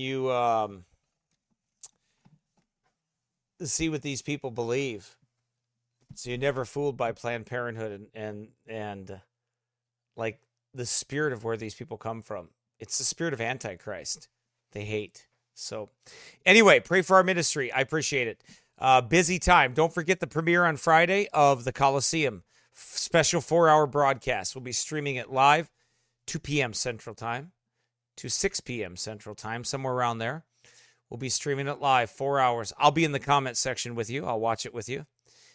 see what these people believe. So you're never fooled by Planned Parenthood and like the spirit of where these people come from. It's the spirit of Antichrist. They hate. So anyway, pray for our ministry. I appreciate it. Busy time. Don't forget the premiere on Friday of the Coliseum. Special 4-hour broadcast. We'll be streaming it live, 2 p.m. Central Time to 6 p.m. Central Time, somewhere around there. We'll be streaming it live, 4 hours. I'll be in the comment section with you. I'll watch it with you.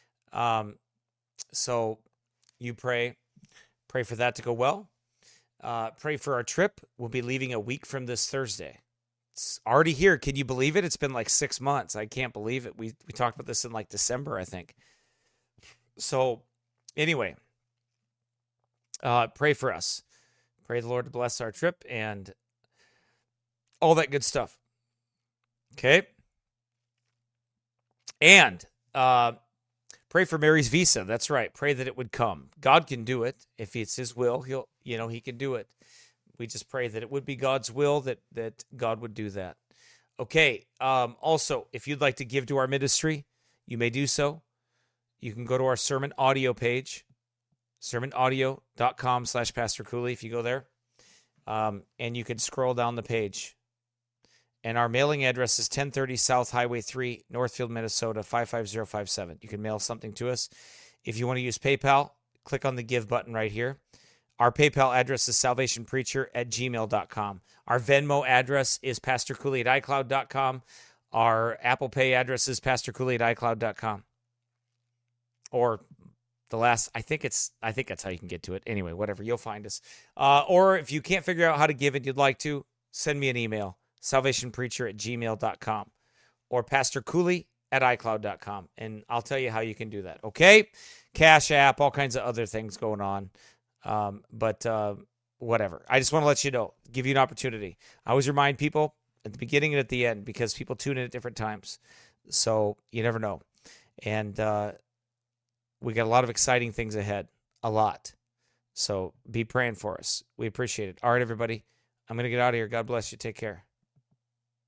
So you pray for that to go well. Pray for our trip. We'll be leaving a week from this Thursday. It's already here. Can you believe it? It's been like 6 months. I can't believe it. We talked about this in like December, I think. So anyway, pray for us. Pray the Lord to bless our trip and all that good stuff. Okay? And pray for Mary's visa. That's right. Pray that it would come. God can do it. If it's his will, he can do it. We just pray that it would be God's will, that God would do that. Okay. Also, if you'd like to give to our ministry, you may do so. You can go to our sermon audio page, sermonaudio.com/Pastor Cooley if you go there. And you can scroll down the page. And our mailing address is 1030 South Highway 3, Northfield, Minnesota, 55057. You can mail something to us. If you want to use PayPal, click on the Give button right here. Our PayPal address is salvationpreacher@gmail.com. Our Venmo address is pastorcooley@icloud.com. Our Apple Pay address is pastorcooley@icloud.com. Or the last, I think that's how you can get to it. Anyway, whatever, you'll find us. Or if you can't figure out how to give and you'd like to, send me an email, salvationpreacher@gmail.com or pastorcooley@icloud.com, and I'll tell you how you can do that. Okay? Cash App, all kinds of other things going on. But whatever. I just want to let you know, give you an opportunity. I always remind people at the beginning and at the end because people tune in at different times. So you never know. And we got a lot of exciting things ahead. A lot. So be praying for us. We appreciate it. All right, everybody. I'm going to get out of here. God bless you. Take care.